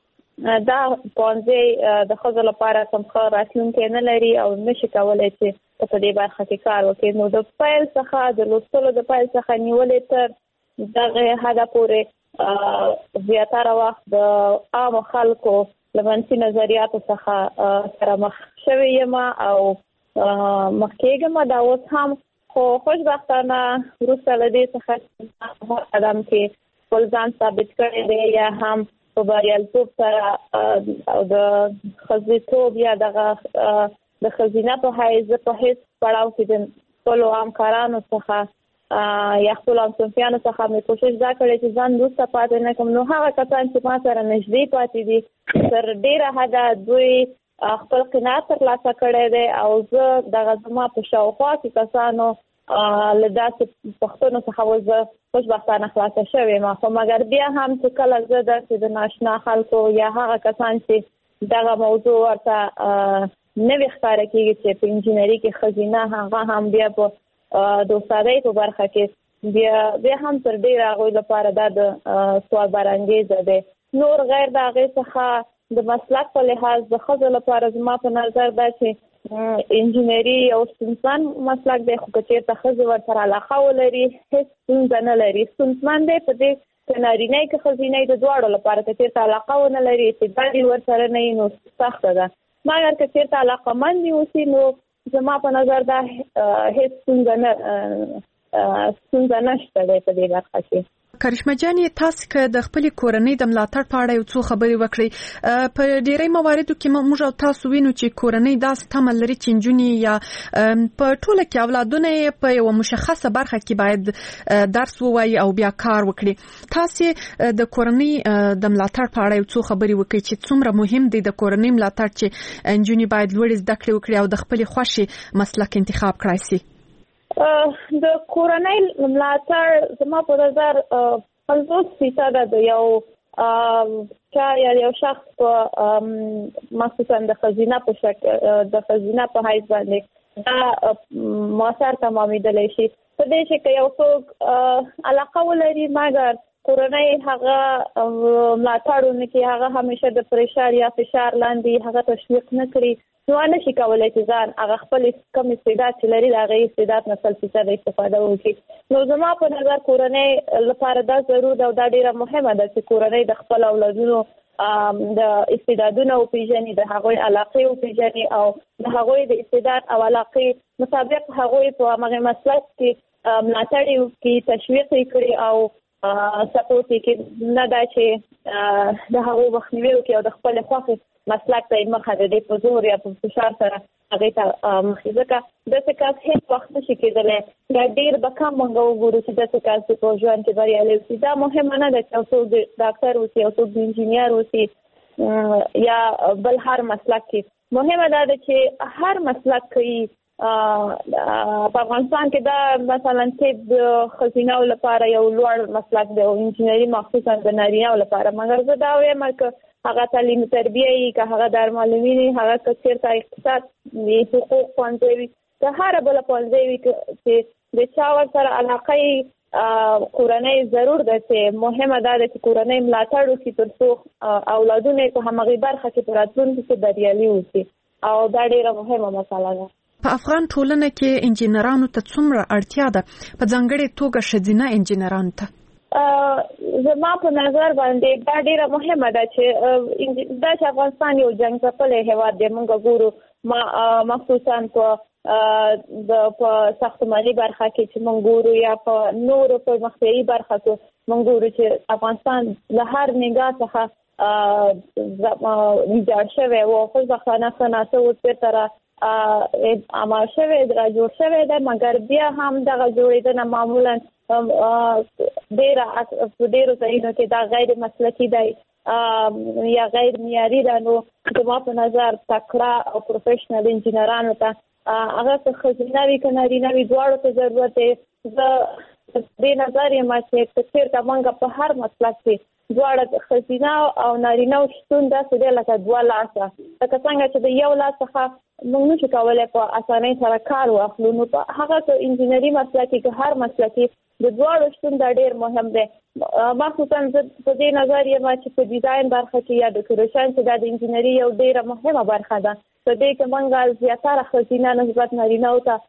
دا پوهنځی د ښځو لپاره کوم ښه راتلونکی نه لري او نشي کولی چې په دې برخه کې کار وکړي. نو د پیل څخه د لوستلو د پیل څخه نیولې تر دغه حد پورې زیاتره وخت د عام خلکو له منفي نظریاتو څخه سره مخ شوې یم او مخ کېږم. دا اوس هم خو خوشبختانه وروسته له دې څخه قدم کې خپل ځان ثابت کړی دی یا هم په بریالیتوب سره او د ښځېتوب یا دغه د ښځینه په حیث په هېڅ پړاو کې د خپلو همکارانو څخه یا خپلو همصنفیانو څخه مې کوشش دا کړی چې ځان وروسته پاتې نه کړم. نو هغه کسان چې ما سره نږدې پاتې دي تر ډېره حده دوی خپل قناعت ترلاسه کړی دی او زه دغه زما په شاوخوا کې کسانو له داسې پوښتنو څخه زه خوشبختانه خلاصه شوې یم. خو مګر بیا هم چې کله زه داسې د ناشنا خلکو یا هغه کسان چې دغه موضوع ورته نوې ښکاره کېږي چې په انجینري کې ښځینه هغه هم بیا په د استادۍ په برخه کې بیا هم تر ډېره هغوی لپاره دا د سوال برانګیزه دی. نور غیر د هغې څخه د مسلک په لحاظ د ښځو لپاره زما په نظر دا چې انجینري یو ستونزمن مسلک دی، خو که چېرته ښځې ورسره علاقه ولري هېڅ ستونزه نه لري. ستونزمن دی په دې که نارینه که ښځینه د دواړو لپاره که چېرته علاقه ونه لري استعداد یې ورسره نه وي نو سخته ده. مګر که چېرته علاقهمند یې اوسي نو زما په نظر دا هېڅ ستونزه نشته دی په دې برخه کې. کرشمه جان تاسو که د خپل کورنۍ د ملاتړ په اړه یو څو خبرې وکړي. په ډېری مواردو کې موږ او تاسو وینو چې کورنۍ داس تمه لري چې نجونې یا په ټوله کې اولادونه په یو مشخصه برخه کې باید درس ووایي او بیا کار وکړي. تاسو د کورنۍ د ملاتړ په اړه یو څو خبرې وکړي چې څومره مهم دی د کورنۍ ملاتړ چې نجونې باید لوړې زده کړې وکړي او د خپل خوښې مسلک انتخاب کړای شي. د کورنۍ ملاتړ زما په نظر 50% د یو شخص په مخصوصا د ښځینه په شکل د ښځینه په حیث باندې دا مؤثر تمامېدلی شي. په دې چې که یو څوک علاقه ولري مګر کورنۍ هغه ملاتړ ونه کړي، هغه همیشه د پریشر یا فشار لاندې هغه تشویق نه کړي نو نه شي کولی چې ځان هغه خپل کوم استعداد چې لري د هغې استعداد نه 100% استفاده وکړي. نو زما په نظر کورنۍ لپاره دا ضرور ده او دا ډېره مهمه ده چې کورنۍ د خپل اولادونو د استعدادونه وپېژني، د هغوی علاقې وپېژني او د هغوی د استعداد او علاقې مطابق هغوی په همغې مسلک کې ملاتړ یې وکړي، تشویق یې کړي او سپورټ یې کړي، نه دا چې د هغوی مخنیوی وکړي او د خپلې خوښې مسلک ته یې مخه د دې په زور یا په فشار سره هغې ته مخې. ځکه داسې کس هېڅ وخت نشي کېدلی یا ډېر به کم موږ وګورو چې داسې کس په ژوند کې بریالی اوسي. دا مهمه نه ده چې یو څوک د ډاکټر اوسي، یو څوک د انجینر اوسي یا بل هر مسلک کې. مهمه دا ده چې هر مسلک کوي. په افغانستان کې دا مثلا طب د ښځینه‌و لپاره یو لوړ مسلک دی او انجینري مخصوصا د نارینه‌و لپاره. مګر زه دا وایم که هغه تعلیم تربیه وي، که هغه درملنې وي، هغه که چېرته اقتصاد وي، حقوق پوهنځی وي، که هره بله پوهنځی وي چې د چا ورسره علاقه یې کورنۍ ضرور ده چې مهمه دا ده چې کورنۍ ملاتړ وکړي تر څو اولادونه یې په همغې برخه کې په راتلونکي کې بریالي اوسي او دا ډېره مهمه مسله ده. په افغان ټولنه کې انجینرانو ته څومره اړتیا ده، په ځانګړې توګه ښځینه انجینرانو ته؟ زما په نظر باندې دا ډیره مهمه ده چې افغانستان یو جنګ ځپلی هېواد دی. موږ ګورو مخصوصا په ساختماني برخه کې چې موږ ګورو یا په نورو پرمختیایي برخه کې موږ ګورو چې افغانستان له هر نګاه څخه ویجاړ شوی و. خوشبختانه ښه ناڅه اوس بېرته عمل شوی را جوړ شوی دی، مګر بیا هم دغه جوړېدنه معمولا ډېرو ځایونو کې دا غیر مسلکي دی یا غیر معیاري ده. نو زما په نظر تکړه او پروفیشنل انجینرانو ته هغه که ښځینه وي که نارینه وي دواړو ته ضرورت دی. زه دې نظر یم چې که چېرته موږ په هر مسلک کې دواړه خزینه او نارینه شتون داسې دی لکه دوه لاسه، لکه څنګه چې د یو لاس څخه موږ نشو کولی په اسانۍ سره کار واخلو، نو په هغه که انجینري مسلک کې که هر مسلک کې د دواړو شتون دا ډېر مهم دی. مخصوصا زه په دې نظر یم چې په ډیزاین برخه کې یا ډیکوریشن چې دا د انجینري یو ډېره مهمه برخه ده، په دې کې موږ زیاتره ښځینه نسبت نارینهو ته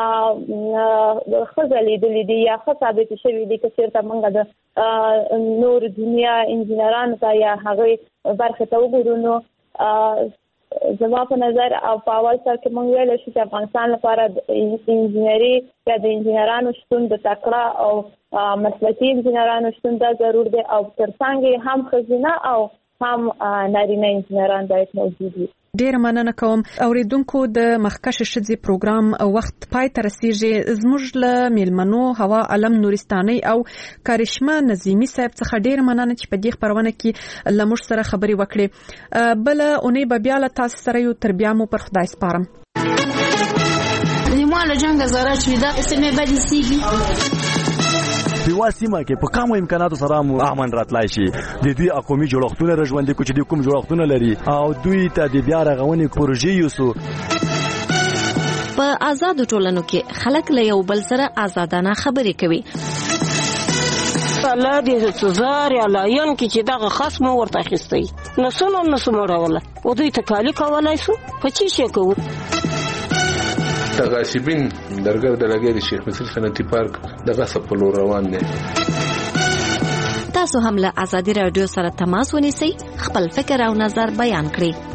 ښځه لیدلي دي یا ښه ثابتې شوي دي. که چېرته موږ د نور دنیا انجینرانو ته یا هغوی برخې ته وګورو نو زما په نظر او په اول سر کې موږ ویلی شو چې افغانستان لپاره د انجینري یا د انجینرانو شتون د تکړه او مسلکي انجینرانو شتون دا ضرور دی، او تر څنګ هم ښځینه او هم نارینه انجینران باید موجود وي. ډیر مننه کوم. اوریدونکو د مخکښ ښځې پروګرام وخت پای ته رسیږي. زموږ له میلمنو هوا علم نورستاني او کرشمه نظیمی صاحب څخه ډیر مننه چې په دې خبرونه کې له موږ سره خبرې وکړې. بل اونۍ به بیا له تاسو سره یو تر بیا مو پر خدای سپارم. لیمواله جنګ زاره چې دا سمې بدې سیږي په سیمه کې په کومو امکاناتو سره مو امن راتلای شي. د دوی اقومي جوړښتونه رژوندې کو چې د کوم جوړښتونه لري او دوی ته د بیا رغونې پروژې یوسو. په آزادو ټولنو کې خلک له یو بل سره آزادانه خبرې کوي. الله دې څزار یا لاین کې چې دغه خاص مو ورته اخیستی نسو مړوله او دوی تکالی کولای شو په چی شي کوو. غاصبین درګر د لګي د شیخ مصر صنعتي پارک د غصب په لور روان دي. تاسو هم له آزادي رادیو سره تماس ونیسئ، خپل فکر او نظر بیان کړئ.